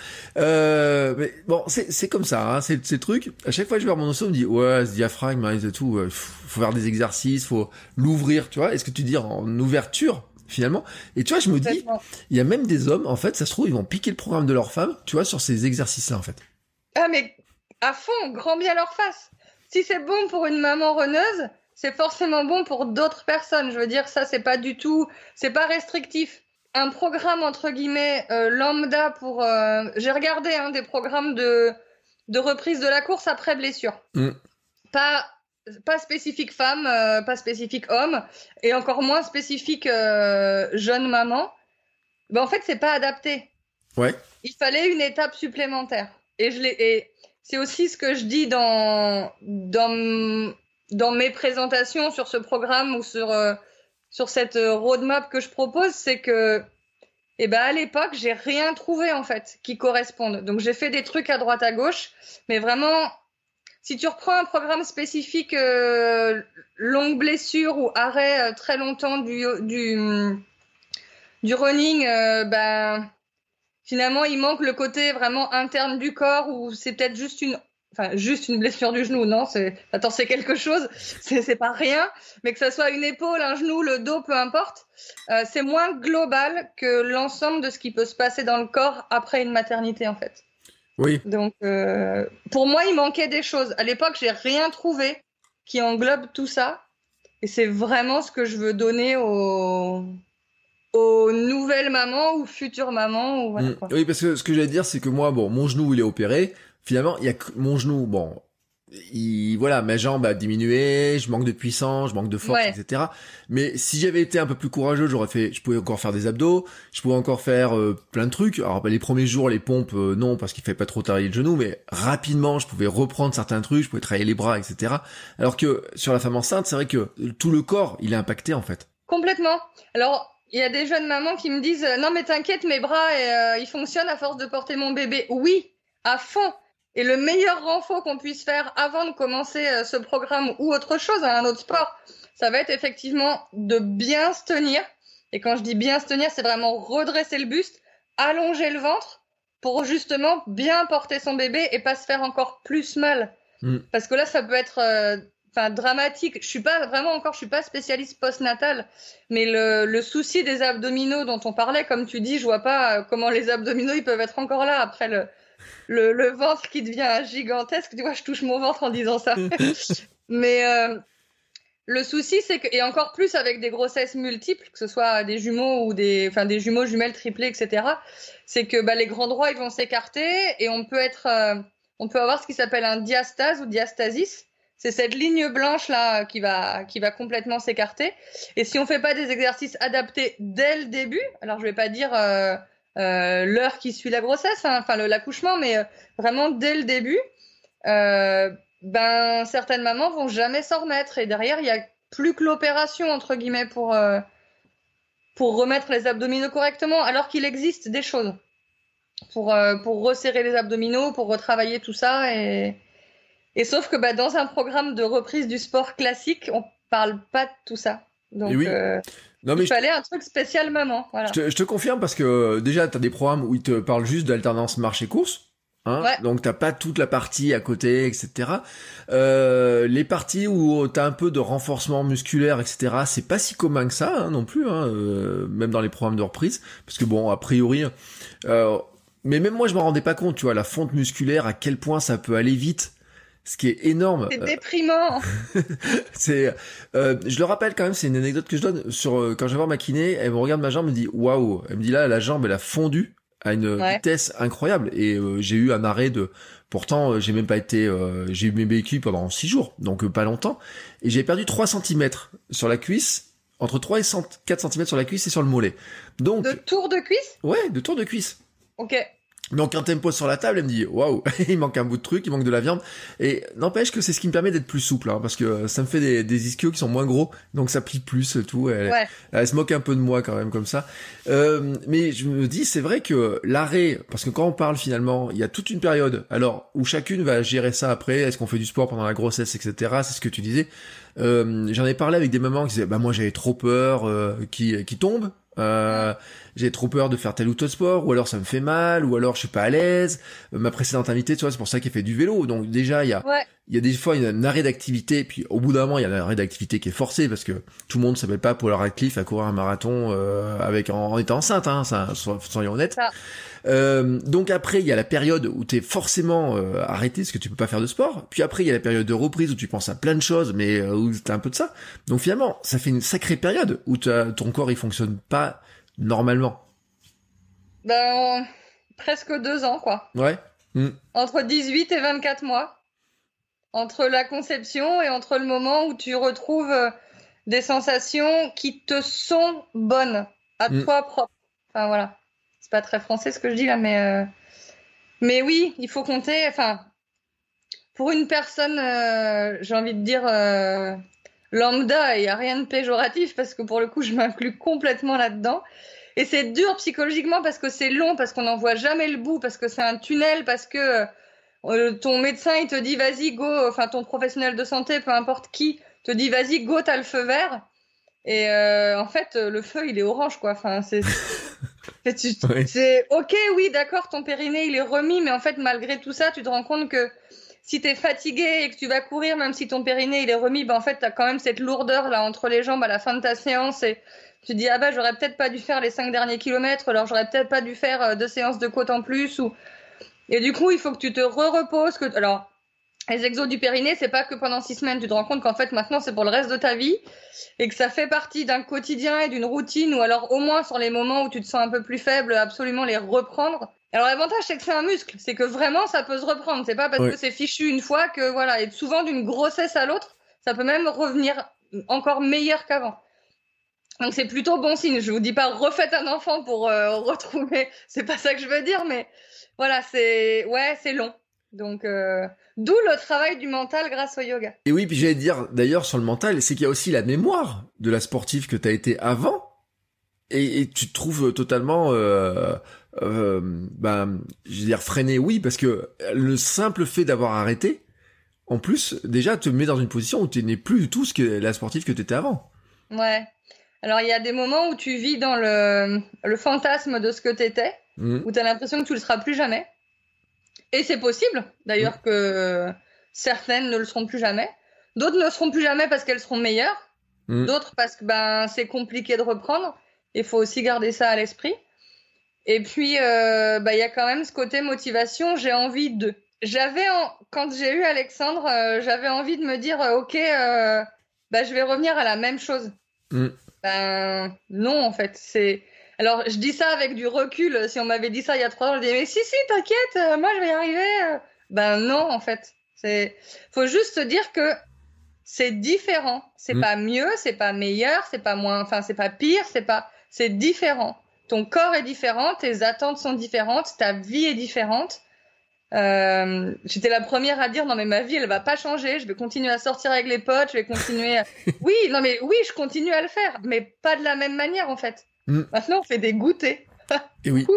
Euh, mais bon, c'est, c'est comme ça, hein, c'est, ces trucs. À chaque fois que je vais voir mon osso, on me dit, ouais, ce diaphragme, hein, et tout, euh, faut faire des exercices, faut l'ouvrir, tu vois. Est-ce que tu dis en ouverture? Finalement. Et tu vois, je me dis, il y a même des hommes, en fait, ça se trouve, ils vont piquer le programme de leur femme, tu vois, sur ces exercices-là, en fait. Ah, mais à fond, grand bien leur face. Si c'est bon pour une maman runneuse, c'est forcément bon pour d'autres personnes. Je veux dire, ça, c'est pas du tout, c'est pas restrictif. Un programme, entre guillemets, euh, lambda pour, euh, j'ai regardé, hein, des programmes de, de reprise de la course après blessure. Mm. Pas, Pas spécifique femme, euh, pas spécifique homme, et encore moins spécifique euh, jeune maman. Ben en fait, c'est pas adapté. Ouais. Il fallait une étape supplémentaire. Et je l'ai. Et c'est aussi ce que je dis dans dans dans mes présentations sur ce programme ou sur euh, sur cette roadmap que je propose, c'est que eh ben à l'époque, j'ai rien trouvé en fait qui corresponde. Donc j'ai fait des trucs à droite à gauche, mais vraiment. Si tu reprends un programme spécifique euh, longue blessure ou arrêt euh, très longtemps du du du running, euh, ben finalement il manque le côté vraiment interne du corps ou c'est peut-être juste une enfin juste une blessure du genou, non, c'est attends c'est quelque chose, c'est c'est pas rien, mais que ça soit une épaule, un genou, le dos, peu importe, euh, c'est moins global que l'ensemble de ce qui peut se passer dans le corps après une maternité en fait. Oui. Donc, euh, pour moi, il manquait des choses. À l'époque, j'ai rien trouvé qui englobe tout ça. Et c'est vraiment ce que je veux donner aux, aux nouvelles mamans ou futures mamans. Ou voilà, Mmh. quoi. Oui, parce que ce que j'allais dire, c'est que moi, bon, mon genou, il est opéré. Finalement, il y a que mon genou, bon, il, voilà, ma jambe a diminué, je manque de puissance, je manque de force, Ouais. et cetera. Mais si j'avais été un peu plus courageux, j'aurais fait, je pouvais encore faire des abdos, je pouvais encore faire euh, plein de trucs. Alors, bah, les premiers jours, les pompes, euh, non, parce qu'il fallait pas trop travailler le genou, mais rapidement, je pouvais reprendre certains trucs, je pouvais travailler les bras, et cetera. Alors que sur la femme enceinte, c'est vrai que tout le corps, il est impacté, en fait. Complètement. Alors, il y a des jeunes mamans qui me disent euh, non mais t'inquiète, mes bras euh, ils fonctionnent à force de porter mon bébé. Oui, à fond. Et le meilleur renfort qu'on puisse faire avant de commencer euh, ce programme ou autre chose, hein, un autre sport, ça va être effectivement de bien se tenir. Et quand je dis bien se tenir, c'est vraiment redresser le buste, allonger le ventre pour justement bien porter son bébé et pas se faire encore plus mal. Mm. Parce que là, ça peut être euh, enfin dramatique. Je suis pas vraiment encore, je suis pas spécialiste postnatal, mais le, le souci des abdominaux dont on parlait, comme tu dis, je vois pas euh, comment les abdominaux ils peuvent être encore là après le le, le ventre qui devient gigantesque. Tu vois, je touche mon ventre en disant ça. Mais euh, le souci, c'est que, et encore plus avec des grossesses multiples, que ce soit des jumeaux ou des, enfin des jumeaux, jumelles, triplés, et cetera, c'est que bah, les grands droits ils vont s'écarter et on peut être, euh, on peut avoir ce qui s'appelle un diastase ou diastasis. C'est cette ligne blanche là qui va qui va complètement s'écarter. Et si on fait pas des exercices adaptés dès le début, alors je vais pas dire euh, euh, l'heure qui suit la grossesse, hein, enfin le, l'accouchement, mais euh, vraiment dès le début, euh, ben certaines mamans vont jamais s'en remettre. Et derrière il y a plus que l'opération entre guillemets pour euh, pour remettre les abdominaux correctement, alors qu'il existe des choses pour euh, pour resserrer les abdominaux, pour retravailler tout ça et Et sauf que bah, dans un programme de reprise du sport classique, on parle pas de tout ça. Donc, oui. euh, non, mais il fallait un truc spécial maman. Voilà. Je te, je te confirme parce que euh, déjà, t'as des programmes où ils te parlent juste d'alternance marche et course. Hein, ouais. Donc t'as pas toute la partie à côté, et cetera. Euh, les parties où t'as un peu de renforcement musculaire, et cetera. C'est pas si commun que ça hein, non plus, hein, euh, même dans les programmes de reprise, parce que bon, a priori, euh, mais même moi je m'en rendais pas compte, tu vois, la fonte musculaire, à quel point ça peut aller vite. Ce qui est énorme. C'est déprimant. c'est, euh, je le rappelle quand même, c'est une anecdote que je donne sur euh, quand je vais voir ma kiné, elle me regarde ma jambe, elle me dit waouh, elle me dit là la jambe elle a fondu à une ouais. vitesse incroyable et euh, j'ai eu un arrêt de, pourtant euh, j'ai même pas été, euh, j'ai eu mes béquilles pendant six jours, donc euh, pas longtemps, et j'ai perdu trois centimètres sur la cuisse, entre trois et quatre centimètres sur la cuisse et sur le mollet. Donc de tour de cuisse. Ouais, de tour de cuisse. Ok. Donc quand elle me pose sur la table, elle me dit waouh, il manque un bout de truc, il manque de la viande. Et n'empêche que c'est ce qui me permet d'être plus souple, hein, parce que ça me fait des, des ischios qui sont moins gros, donc ça plie plus et tout. Elle, ouais. elle se moque un peu de moi quand même comme ça. Euh, mais je me dis c'est vrai que l'arrêt, parce que quand on parle finalement, il y a toute une période, alors où chacune va gérer ça après. Est-ce qu'on fait du sport pendant la grossesse, et cetera. C'est ce que tu disais. Euh, j'en ai parlé avec des mamans qui disaient bah moi j'avais trop peur euh, qui qui tombe. Euh, j'ai trop peur de faire tel ou tel sport, ou alors ça me fait mal, ou alors je suis pas à l'aise. Euh, ma précédente invitée, tu vois, c'est pour ça qu'elle fait du vélo. Donc déjà, il y a, ouais. il y a des fois il y a un arrêt d'activité, puis au bout d'un moment, il y a un arrêt d'activité qui est forcé parce que tout le monde s'appelle pas Paula Radcliffe à courir un marathon euh, avec en, en étant enceinte, hein, ça, soyons honnêtes. Ça. Euh, donc après, il y a la période où t'es forcément euh, arrêté parce que tu peux pas faire de sport. Puis après, il y a la période de reprise où tu penses à plein de choses, mais euh, où t'as un peu de ça. Donc finalement, ça fait une sacrée période où ton corps il fonctionne pas normalement. Ben, presque deux ans, quoi. Ouais. Mmh. Entre dix-huit et vingt-quatre mois. Entre la conception et entre le moment où tu retrouves des sensations qui te sont bonnes, à mmh. toi propre. Enfin, voilà. C'est pas très français ce que je dis là, mais euh... mais oui, il faut compter. Enfin, pour une personne, euh, j'ai envie de dire euh, lambda, il y a rien de péjoratif parce que pour le coup, je m'inclus complètement là-dedans. Et c'est dur psychologiquement parce que c'est long, parce qu'on n'en voit jamais le bout, parce que c'est un tunnel, parce que euh, ton médecin il te dit vas-y go, enfin ton professionnel de santé, peu importe qui, te dit vas-y go, t'as le feu vert. Et euh, en fait, le feu il est orange quoi. Enfin c'est C'est, tu, oui. c'est ok, oui, d'accord, ton périnée il est remis, mais en fait, malgré tout ça, tu te rends compte que si t'es fatigué et que tu vas courir, même si ton périnée il est remis, ben en fait, t'as quand même cette lourdeur là entre les jambes à la fin de ta séance et tu te dis ah bah j'aurais peut-être pas dû faire les cinq derniers kilomètres, alors j'aurais peut-être pas dû faire deux séances de côte en plus ou Et du coup, il faut que tu te re-reposes. Que... Alors, les exos du périnée, c'est pas que pendant six semaines, tu te rends compte qu'en fait, maintenant, c'est pour le reste de ta vie et que ça fait partie d'un quotidien et d'une routine, ou alors au moins sur les moments où tu te sens un peu plus faible, absolument les reprendre. Alors, l'avantage, c'est que c'est un muscle. C'est que vraiment, ça peut se reprendre. C'est pas parce ouais. que c'est fichu une fois que, voilà. Et souvent, d'une grossesse à l'autre, ça peut même revenir encore meilleur qu'avant. Donc, c'est plutôt bon signe. Je vous dis pas refaites un enfant pour euh, retrouver. C'est pas ça que je veux dire, mais voilà, c'est, ouais, c'est long. Donc, euh... d'où le travail du mental grâce au yoga. Et oui, puis j'allais dire, d'ailleurs, sur le mental, c'est qu'il y a aussi la mémoire de la sportive que t'as été avant. Et, et tu te trouves totalement, euh, euh, ben, je veux dire, freiné, oui, parce que le simple fait d'avoir arrêté, en plus, déjà, te met dans une position où tu n'es plus du tout ce que la sportive que tu étais avant. Ouais. Alors, il y a des moments où tu vis dans le, le fantasme de ce que tu étais, mmh. où tu as l'impression que tu le seras plus jamais. Et c'est possible, d'ailleurs, mmh. que certaines ne le seront plus jamais. D'autres ne le seront plus jamais parce qu'elles seront meilleures. Mmh. D'autres parce que ben, c'est compliqué de reprendre. Il faut aussi garder ça à l'esprit. Et puis, euh, bah, y a quand même ce côté motivation. J'ai envie de... J'avais, en... quand j'ai eu Alexandre, euh, j'avais envie de me dire, euh, OK, euh, bah, je vais revenir à la même chose. Mm. Ben, non, en fait. C'est... Alors, je dis ça avec du recul. Si on m'avait dit ça il y a trois ans, je disais, mais si, si, t'inquiète, euh, moi, je vais y arriver. Ben, non, en fait. C'est... Faut juste se dire que c'est différent. C'est mm. pas mieux, c'est pas meilleur, c'est pas moins... Enfin, c'est pas pire, c'est pas... C'est différent. Ton corps est différent, tes attentes sont différentes, ta vie est différente. Euh, j'étais la première à dire non mais ma vie elle va pas changer, je vais continuer à sortir avec les potes, je vais continuer. À... oui, non mais oui, je continue à le faire, mais pas de la même manière en fait. Mm. Maintenant on fait des goûters. Et oui.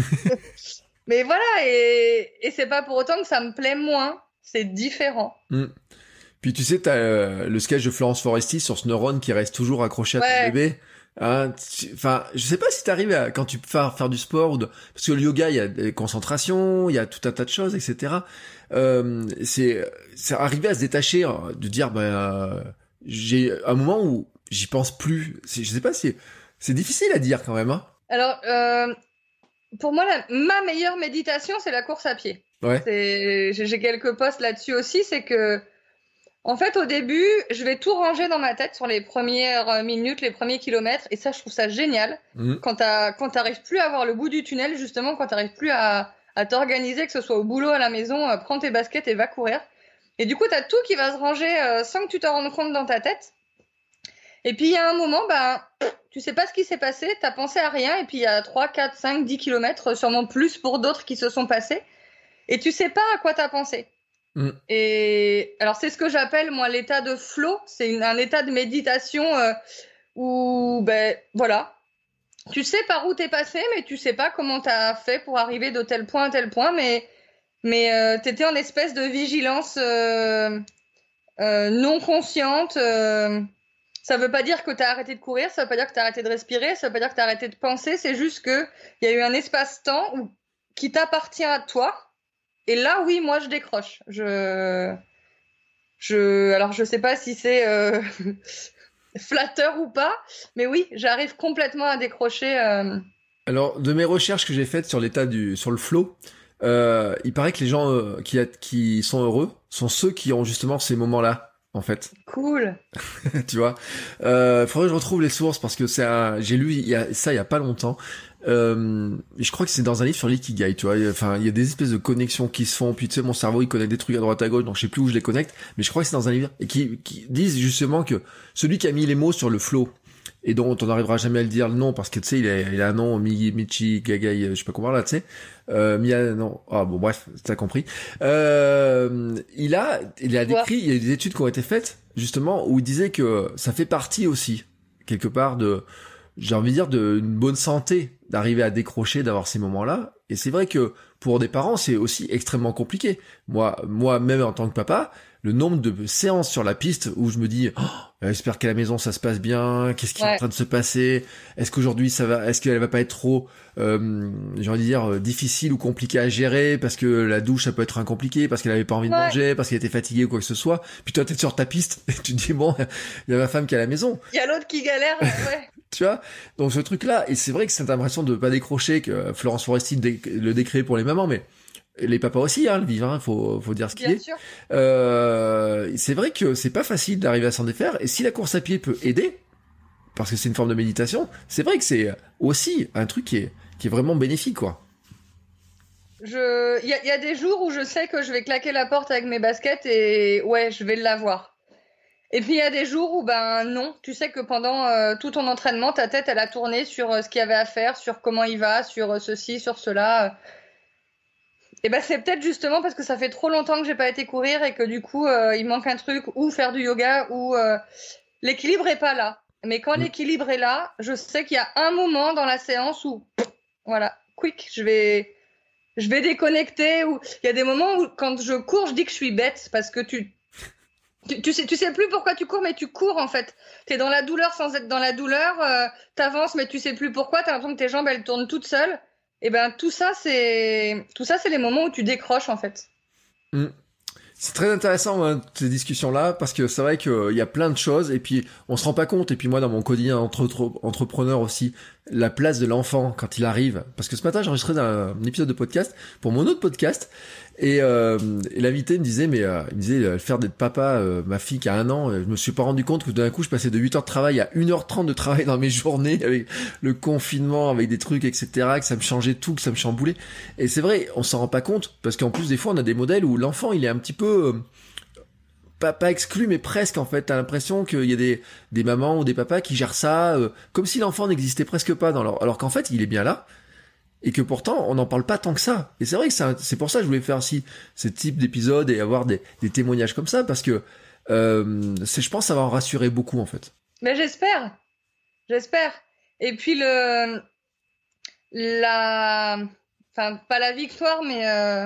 Mais voilà, et, et c'est pas pour autant que ça me plaît moins, c'est différent. Mm. Puis tu sais, t'as euh, le sketch de Florence Foresti sur ce neurone qui reste toujours accroché à ton ouais. bébé. Hein, enfin, je sais pas si t'arrives à, quand tu fais faire du sport ou de, parce que le yoga, il y a des concentrations, il y a tout un tas de choses, et cetera. Euh, c'est, c'est arriver à se détacher, de dire, ben, euh, j'ai un moment où j'y pense plus. C'est, je sais pas si, c'est difficile à dire quand même, hein. Alors, euh, pour moi, la, ma meilleure méditation, c'est la course à pied. Ouais. C'est, j'ai, j'ai quelques posts là-dessus aussi, c'est que, en fait, au début, je vais tout ranger dans ma tête sur les premières minutes, les premiers kilomètres. Et ça, je trouve ça génial. Mmh. Quand t'as, quand t'arrives plus à voir le bout du tunnel, justement, quand t'arrives plus à, à t'organiser, que ce soit au boulot, à la maison, euh, prends tes baskets et va courir. Et du coup, t'as tout qui va se ranger euh, sans que tu t'en rendes compte dans ta tête. Et puis, il y a un moment, bah, tu sais pas ce qui s'est passé, t'as pensé à rien. Et puis, il y a trois, quatre, cinq, dix kilomètres, sûrement plus pour d'autres qui se sont passés. Et tu sais pas à quoi t'as pensé. Mm. Et alors c'est ce que j'appelle moi l'état de flow, c'est une, un état de méditation euh, où ben voilà, tu sais par où t'es passé, mais tu sais pas comment t'as fait pour arriver de tel point à tel point, mais mais euh, t'étais en espèce de vigilance euh, euh, non consciente. Euh, ça veut pas dire que t'as arrêté de courir, ça veut pas dire que t'as arrêté de respirer, ça veut pas dire que t'as arrêté de penser, c'est juste que il y a eu un espace-temps où, qui t'appartient à toi. Et là, oui, moi, je décroche. Je, je, alors, je sais pas si c'est euh... flatteur ou pas, mais oui, j'arrive complètement à décrocher. Euh... Alors, de mes recherches que j'ai faites sur l'état du, sur le flow, euh, il paraît que les gens euh, qui, a, qui sont heureux sont ceux qui ont justement ces moments-là, en fait. Cool. Tu vois. Euh, faudrait que je retrouve les sources parce que c'est un, j'ai lu il y a, ça il y a pas longtemps. Euh, je crois que c'est dans un livre sur l'ikigai, tu vois. Enfin, il y a des espèces de connexions qui se font. Puis tu sais, mon cerveau il connecte des trucs à droite à gauche, donc je sais plus où je les connecte. Mais je crois que c'est dans un livre et qui, qui disent justement que celui qui a mis les mots sur le flow et dont on n'arrivera jamais à le dire le nom parce que tu sais, il a, il a un nom Mi, Michi Gagai, je sais pas comment là, tu sais. Euh, Mia, non. Ah bon, bref, t'as compris. Euh, il a, il a décrit, il y a des études qui ont été faites justement où il disait que ça fait partie aussi quelque part de, j'ai envie de dire, d'une bonne santé d'arriver à décrocher, d'avoir ces moments-là. Et c'est vrai que pour des parents, c'est aussi extrêmement compliqué. Moi, moi même en tant que papa, le nombre de séances sur la piste où je me dis, oh, j'espère qu'à la maison ça se passe bien, qu'est-ce qui ouais. est en train de se passer, est-ce qu'aujourd'hui ça va, est-ce qu'elle va pas être trop, euh, j'ai envie de dire, difficile ou compliquée à gérer, parce que la douche ça peut être un compliqué, parce qu'elle avait pas envie de ouais. manger, parce qu'elle était fatiguée ou quoi que ce soit. Puis toi t'es sur ta piste et tu te dis bon, il y a ma femme qui est à la maison. Il y a l'autre qui galère, ouais. Tu vois, donc ce truc-là, et c'est vrai que c'est l'impression de pas décrocher, que Florence Foresti le décret pour les mamans, mais Les papas aussi, hein, le vivent, hein, faut, faut dire ce qu'il Bien est. sûr. Euh, c'est vrai que c'est pas facile d'arriver à s'en défaire, et si la course à pied peut aider, parce que c'est une forme de méditation, c'est vrai que c'est aussi un truc qui est, qui est vraiment bénéfique, quoi. Je, il y a, y a des jours où je sais que je vais claquer la porte avec mes baskets et ouais, je vais l'avoir. Et puis il y a des jours où ben non, tu sais que pendant euh, tout ton entraînement, ta tête elle a tourné sur euh, ce qu'il y avait à faire, sur comment il va, sur euh, ceci, sur cela. Et ben c'est peut-être justement parce que ça fait trop longtemps que j'ai pas été courir et que du coup euh, il manque un truc, ou faire du yoga, ou euh, l'équilibre est pas là. Mais quand Mm. l'équilibre est là, je sais qu'il y a un moment dans la séance où voilà, quick, je vais je vais déconnecter. Ou il y a des moments où quand je cours, je dis que je suis bête parce que tu tu, tu sais tu sais plus pourquoi tu cours, mais tu cours en fait. T'es dans la douleur sans être dans la douleur, euh, t'avances mais tu sais plus pourquoi, t'as l'impression que tes jambes elles tournent toutes seules. Et ben tout ça c'est tout ça c'est les moments où tu décroches en fait. Mm. C'est très intéressant, hein, ces discussions-là, parce que c'est vrai qu'il y a plein de choses, et puis on se rend pas compte, et puis moi dans mon quotidien entre, entrepreneur aussi, la place de l'enfant quand il arrive, parce que ce matin j'ai enregistré un, un épisode de podcast pour mon autre podcast, et, euh, et l'invité me disait, mais euh, il me disait, le faire d'être papa, euh, ma fille qui a un an, euh, je me suis pas rendu compte que d'un coup je passais de huit heures de travail à une heure trente de travail dans mes journées, avec le confinement, avec des trucs, et cetera, que ça me changeait tout, que ça me chamboulait. Et c'est vrai, on s'en rend pas compte, parce qu'en plus des fois on a des modèles où l'enfant il est un petit peu... Euh, Pas, pas exclu, mais presque en fait. T'as l'impression qu'il y a des, des mamans ou des papas qui gèrent ça euh, comme si l'enfant n'existait presque pas dans leur... Alors qu'en fait, il est bien là, et que pourtant, on n'en parle pas tant que ça. Et c'est vrai que c'est, un... c'est pour ça que je voulais faire aussi ce type d'épisode et avoir des, des témoignages comme ça, parce que euh, c'est, je pense que ça va en rassurer beaucoup en fait. Mais j'espère, j'espère. Et puis le la, enfin pas la victoire, mais euh,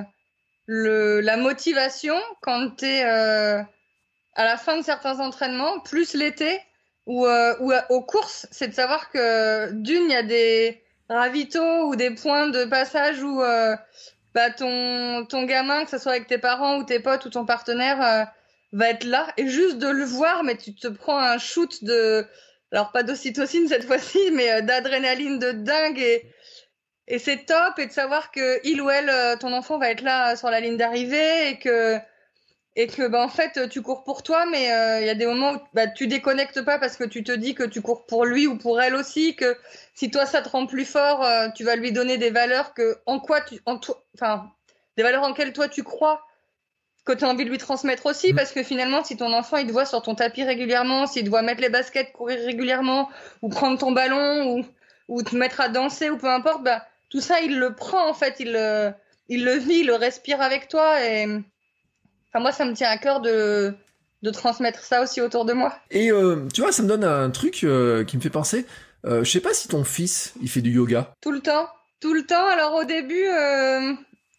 le la motivation quand t'es euh, à la fin de certains entraînements, plus l'été ou euh, ou euh, aux courses, c'est de savoir que d'une il y a des ravitaux ou des points de passage où euh, bah ton ton gamin, que ce soit avec tes parents ou tes potes ou ton partenaire, euh, va être là, et juste de le voir, mais tu te prends un shoot de, alors pas d'ocytocine cette fois-ci, mais euh, d'adrénaline de dingue, et et c'est top, et de savoir que il ou elle, euh, ton enfant va être là euh, sur la ligne d'arrivée, et que et que bah en fait tu cours pour toi, mais il euh, y a des moments où bah tu déconnectes pas parce que tu te dis que tu cours pour lui ou pour elle aussi, que si toi ça te rend plus fort, euh, tu vas lui donner des valeurs que en quoi tu en toi, enfin des valeurs en quelles toi tu crois, que tu as envie de lui transmettre aussi, parce que finalement si ton enfant il te voit sur ton tapis régulièrement, s'il te voit mettre les baskets, courir régulièrement, ou prendre ton ballon, ou ou te mettre à danser, ou peu importe, bah tout ça il le prend en fait, il le il le vit, il le respire avec toi. Et enfin, moi, ça me tient à cœur de, de transmettre ça aussi autour de moi. Et euh, tu vois, ça me donne un truc euh, qui me fait penser. Euh, je sais pas si ton fils, il fait du yoga. Tout le temps. Tout le temps. Alors, au début, euh,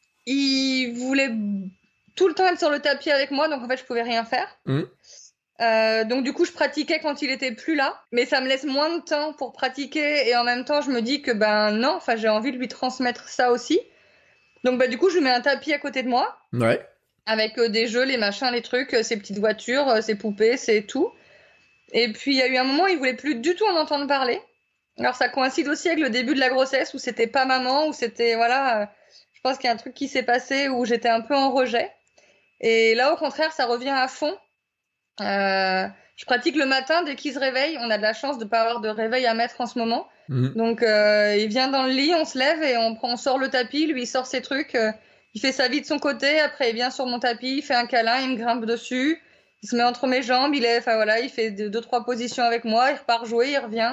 il voulait tout le temps être sur le tapis avec moi, donc en fait, je pouvais rien faire. Mmh. Euh, donc, du coup, je pratiquais quand il était plus là. Mais ça me laisse moins de temps pour pratiquer. Et en même temps, je me dis que, ben non, enfin, j'ai envie de lui transmettre ça aussi. Donc, bah, du coup, je lui mets un tapis à côté de moi. Ouais. Avec euh, des jeux, les machins, les trucs, euh, ces petites voitures, euh, ces poupées, c'est tout. Et puis il y a eu un moment où il voulait plus du tout en entendre parler. Alors ça coïncide aussi avec le début de la grossesse, où c'était pas maman, où c'était voilà, euh, je pense qu'il y a un truc qui s'est passé où j'étais un peu en rejet. Et là au contraire, ça revient à fond. Euh, je pratique le matin dès qu'il se réveille. On a de la chance de pas avoir de réveil à mettre en ce moment. Mmh. Donc euh, il vient dans le lit, on se lève et on prend, on sort le tapis, lui il sort ses trucs. Euh, Il fait sa vie de son côté, après il vient sur mon tapis, il fait un câlin, il me grimpe dessus, il se met entre mes jambes, il est, enfin voilà, il fait deux, deux trois positions avec moi, il repart jouer, il revient.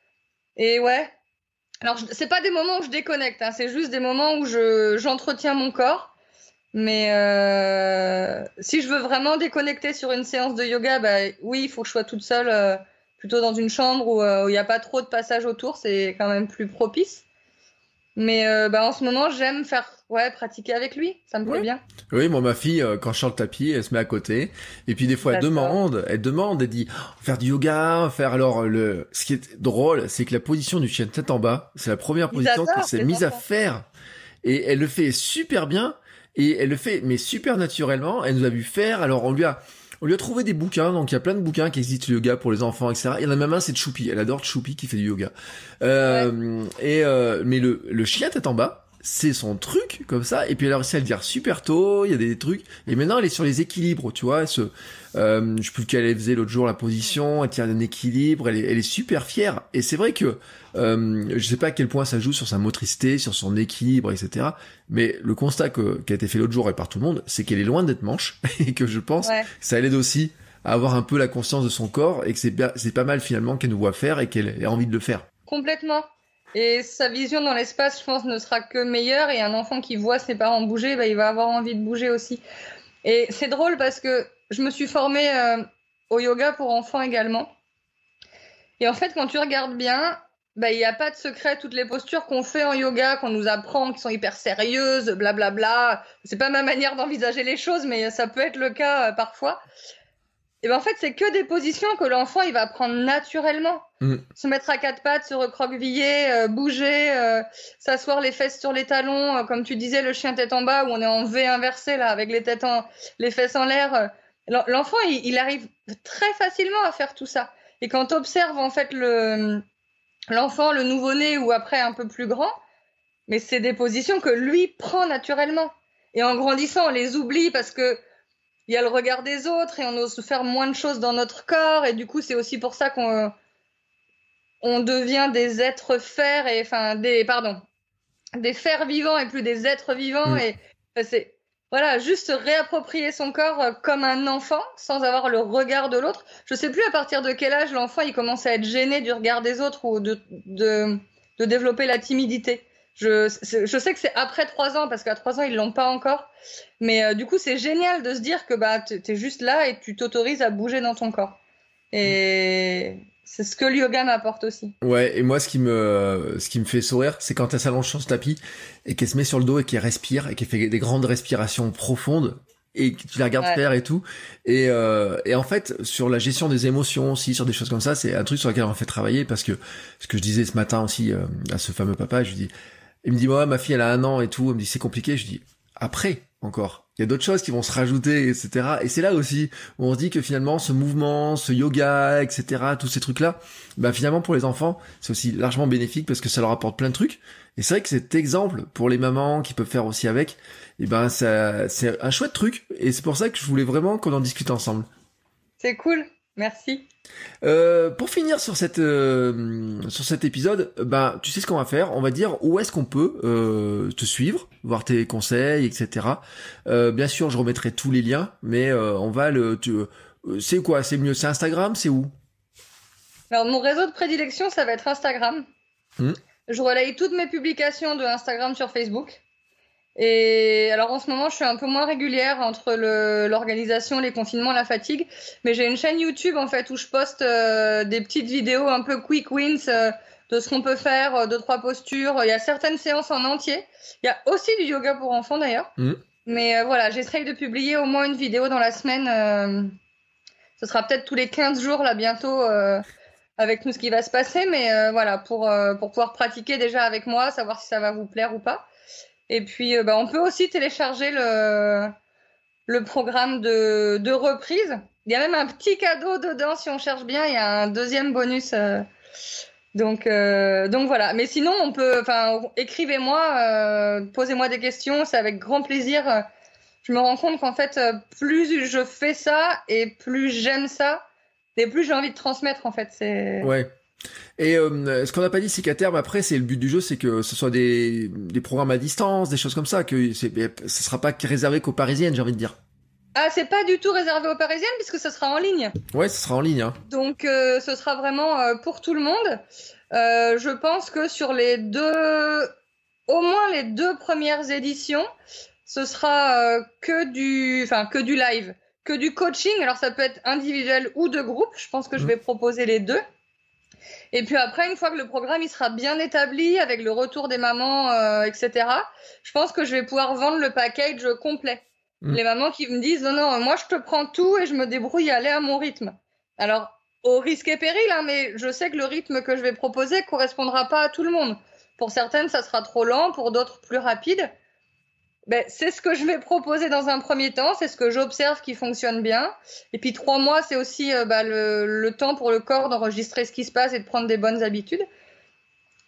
Et ouais. Alors c'est pas des moments où je déconnecte, hein, c'est juste des moments où je j'entretiens mon corps. Mais euh, si je veux vraiment déconnecter sur une séance de yoga, bah oui, il faut que je sois toute seule, euh, plutôt dans une chambre où il euh, n'y a pas trop de passage autour, c'est quand même plus propice. Mais euh, bah en ce moment j'aime faire ouais pratiquer avec lui, ça me plaît ouais. bien. Oui, moi ma fille euh, quand je sors le tapis, elle se met à côté et puis des fois elle demande, elle demande, elle dit oh, faire du yoga, faire alors le ce qui est drôle, c'est que la position du chien tête en bas, c'est la première Ils position adorent, qu'elle s'est mise à faire et elle le fait super bien et elle le fait mais super naturellement, elle nous a vu faire, alors on lui a On lui a trouvé des bouquins, donc il y a plein de bouquins qui existent, le yoga pour les enfants, et cetera. Il y en a même un, c'est de Choupi. Elle adore Choupi qui fait du yoga. Euh, ouais. Et euh, mais le, le chien tête en bas, c'est son truc, comme ça, et puis elle a réussi à le dire super tôt, il y a des trucs, et maintenant elle est sur les équilibres, tu vois, elle se, euh, je sais plus qu'elle faisait l'autre jour la position, elle tient un équilibre, elle est, elle est super fière, et c'est vrai que, euh, je sais pas à quel point ça joue sur sa motricité, sur son équilibre, et cetera, mais le constat que, qui a été fait l'autre jour et par tout le monde, c'est qu'elle est loin d'être manche, et que je pense ouais. que ça l'aide aussi à avoir un peu la conscience de son corps, et que c'est bien, c'est pas mal finalement qu'elle nous voit faire, et qu'elle ait envie de le faire. Complètement. Et sa vision dans l'espace, je pense, ne sera que meilleure. Et un enfant qui voit ses parents bouger, bah, il va avoir envie de bouger aussi. Et c'est drôle parce que je me suis formée euh, au yoga pour enfants également. Et en fait, quand tu regardes bien, bah, il n'y a pas de secret. Toutes les postures qu'on fait en yoga, qu'on nous apprend, qui sont hyper sérieuses, blablabla. C'est pas ma manière d'envisager les choses, mais ça peut être le cas euh, parfois. Et ben en fait, c'est que des positions que l'enfant il va prendre naturellement. Mmh. Se mettre à quatre pattes, se recroqueviller, euh, bouger, euh, s'asseoir les fesses sur les talons, euh, comme tu disais, le chien tête en bas où on est en V inversé là, avec les têtes en, les fesses en l'air. L'enfant, il, il arrive très facilement à faire tout ça. Et quand tu observes en fait le l'enfant, le nouveau-né ou après un peu plus grand, mais c'est des positions que lui prend naturellement. Et en grandissant, on les oublie parce que il y a le regard des autres et on ose faire moins de choses dans notre corps et du coup c'est aussi pour ça qu'on on devient des êtres fers et enfin des pardon des fers vivants et plus des êtres vivants mmh. et enfin, c'est voilà juste réapproprier son corps comme un enfant sans avoir le regard de l'autre. Je sais plus à partir de quel âge l'enfant il commence à être gêné du regard des autres ou de de de développer la timidité. Je, je sais que c'est après trois ans, parce qu'à trois ans, ils l'ont pas encore. Mais euh, du coup, c'est génial de se dire que bah, t'es juste là et tu t'autorises à bouger dans ton corps. Et c'est ce que le yoga m'apporte aussi. Ouais, et moi, ce qui me, ce qui me fait sourire, c'est quand elle s'allonge sur ce tapis et qu'elle se met sur le dos et qu'elle respire et qu'elle fait des grandes respirations profondes et que tu la regardes ouais. faire et tout. Et, euh, et en fait, sur la gestion des émotions aussi, sur des choses comme ça, c'est un truc sur lequel on fait travailler parce que ce que je disais ce matin aussi euh, à ce fameux papa, je lui dis... Il me dit, ouais, ma fille, elle a un an et tout. Elle me dit, c'est compliqué. Je dis, après, encore. Il y a d'autres choses qui vont se rajouter, et cetera. Et c'est là aussi où on se dit que finalement, ce mouvement, ce yoga, et cetera, tous ces trucs-là, ben finalement, pour les enfants, c'est aussi largement bénéfique parce que ça leur apporte plein de trucs. Et c'est vrai que cet exemple, pour les mamans qui peuvent faire aussi avec, et ben, ça, c'est un chouette truc. Et c'est pour ça que je voulais vraiment qu'on en discute ensemble. C'est cool. Merci. Euh, pour finir sur cette euh, sur cet épisode, ben tu sais ce qu'on va faire. On va dire où est-ce qu'on peut euh, te suivre, voir tes conseils, et cetera. Euh, bien sûr, je remettrai tous les liens, mais euh, on va le. Tu, euh, c'est quoi? C'est mieux. C'est Instagram? C'est où? Alors mon réseau de prédilection, ça va être Instagram. Mmh. Je relaye toutes mes publications de Instagram sur Facebook. Et alors en ce moment, je suis un peu moins régulière entre le, l'organisation, les confinements, la fatigue. Mais j'ai une chaîne YouTube en fait où je poste euh, des petites vidéos un peu quick wins euh, de ce qu'on peut faire, euh, deux trois postures. Il y a certaines séances en entier. Il y a aussi du yoga pour enfants d'ailleurs. Mmh. Mais euh, voilà, j'essaye de publier au moins une vidéo dans la semaine. Euh, ce sera peut-être tous les quinze jours là bientôt euh, avec tout ce qui va se passer. Mais euh, voilà, pour euh, pour pouvoir pratiquer déjà avec moi, savoir si ça va vous plaire ou pas. Et puis, euh, bah, on peut aussi télécharger le, le programme de, de reprise. Il y a même un petit cadeau dedans, si on cherche bien. Il y a un deuxième bonus. Euh, donc, euh, donc voilà. Mais sinon, on peut, enfin, écrivez-moi, euh, posez-moi des questions. C'est avec grand plaisir. Je me rends compte qu'en fait, plus je fais ça et plus j'aime ça, et plus j'ai envie de transmettre. En fait, c'est. Ouais. Et euh, ce qu'on n'a pas dit, c'est qu'à terme, après, c'est le but du jeu, c'est que ce soit des, des programmes à distance, des choses comme ça, que c'est, ce sera pas réservé qu'aux Parisiennes, j'ai envie de dire. Ah, c'est pas du tout réservé aux Parisiennes, puisque ce sera en ligne. Ouais, ce sera en ligne. Hein. Donc, euh, ce sera vraiment euh, pour tout le monde. Euh, je pense que sur les deux, au moins les deux premières éditions, ce sera euh, que du, enfin, que du live, que du coaching. Alors, ça peut être individuel ou de groupe. Je pense que mmh. je vais proposer les deux. Et puis après, une fois que le programme il sera bien établi, avec le retour des mamans, euh, et cetera, je pense que je vais pouvoir vendre le package complet. Mmh. Les mamans qui me disent « Non, non, moi je te prends tout et je me débrouille à aller à mon rythme. » Alors, au risque et péril, hein, mais je sais que le rythme que je vais proposer correspondra pas à tout le monde. Pour certaines, ça sera trop lent, pour d'autres, plus rapide. Ben, c'est ce que je vais proposer dans un premier temps, c'est ce que j'observe qui fonctionne bien. Et puis trois mois, c'est aussi euh, bah, le, le temps pour le corps d'enregistrer ce qui se passe et de prendre des bonnes habitudes.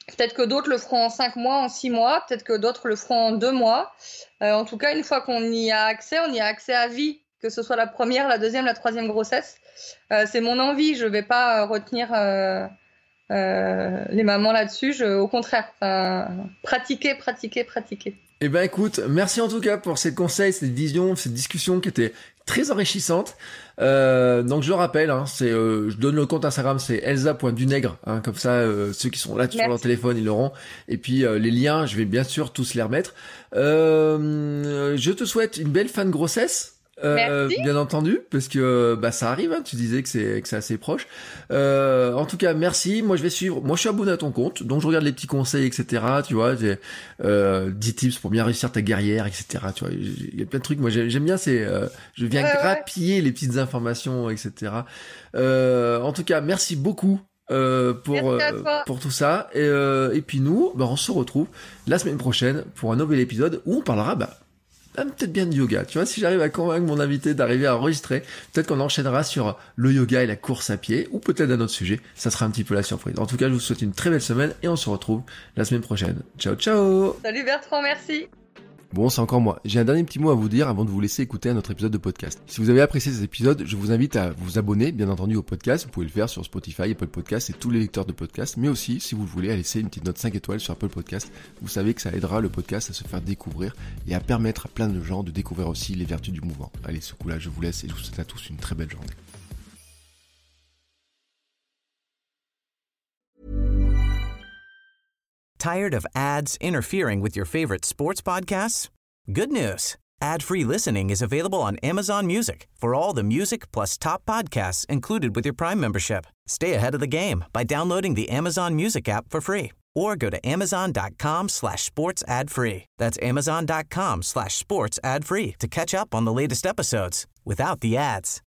Peut-être que d'autres le feront en cinq mois, en six mois. Peut-être que d'autres le feront en deux mois. Euh, en tout cas, une fois qu'on y a accès, on y a accès à vie, que ce soit la première, la deuxième, la troisième grossesse. Euh, c'est mon envie. Je vais pas retenir euh, euh, les mamans là-dessus. Je, au contraire, euh, pratiquer, pratiquer, pratiquer. Eh ben écoute, merci en tout cas pour ces conseils, cette vision, cette discussion qui était très enrichissante. Euh, donc je le rappelle, hein, c'est, euh, je donne le compte Instagram, c'est elsa point dunègre, hein, comme ça euh, ceux qui sont là sur leur téléphone ils l'auront. Et puis euh, les liens, je vais bien sûr tous les remettre. Euh, je te souhaite une belle fin de grossesse. Euh, bien entendu, parce que bah ça arrive, hein, tu disais que c'est que c'est assez proche. Euh, en tout cas, merci. Moi, je vais suivre. Moi, je suis abonné à ton compte, donc je regarde les petits conseils, et cetera. Tu vois, j'ai euh, dix tips pour bien réussir ta guerrière, et cetera. Tu vois, il y a plein de trucs. Moi, j'aime, j'aime bien. C'est, euh, je viens ouais, grappiller ouais. les petites informations, et cetera. Euh, en tout cas, merci beaucoup. Euh, pour euh, pour tout ça et, euh, et puis nous, bah, on se retrouve la semaine prochaine pour un nouvel épisode où on parlera bah peut-être bien de yoga, tu vois, si j'arrive à convaincre mon invité d'arriver à enregistrer, peut-être qu'on enchaînera sur le yoga et la course à pied, ou peut-être un autre sujet, ça sera un petit peu la surprise. En tout cas, je vous souhaite une très belle semaine, et on se retrouve la semaine prochaine. Ciao, ciao! Salut Bertrand, merci! Bon, c'est encore moi. J'ai un dernier petit mot à vous dire avant de vous laisser écouter un autre épisode de podcast. Si vous avez apprécié cet épisode, je vous invite à vous abonner, bien entendu, au podcast. Vous pouvez le faire sur Spotify, Apple Podcasts et tous les lecteurs de podcasts. Mais aussi, si vous le voulez, à laisser une petite note cinq étoiles sur Apple Podcasts. Vous savez que ça aidera le podcast à se faire découvrir et à permettre à plein de gens de découvrir aussi les vertus du mouvement. Allez, ce coup-là, je vous laisse et je vous souhaite à tous une très belle journée. Tired of ads interfering with your favorite sports podcasts? Good news. Ad-free listening is available on Amazon Music for all the music plus top podcasts included with your Prime membership. Stay ahead of the game by downloading the Amazon Music app for free or go to amazon.com slash sports ad free. That's amazon.com slash sports ad free to catch up on the latest episodes without the ads.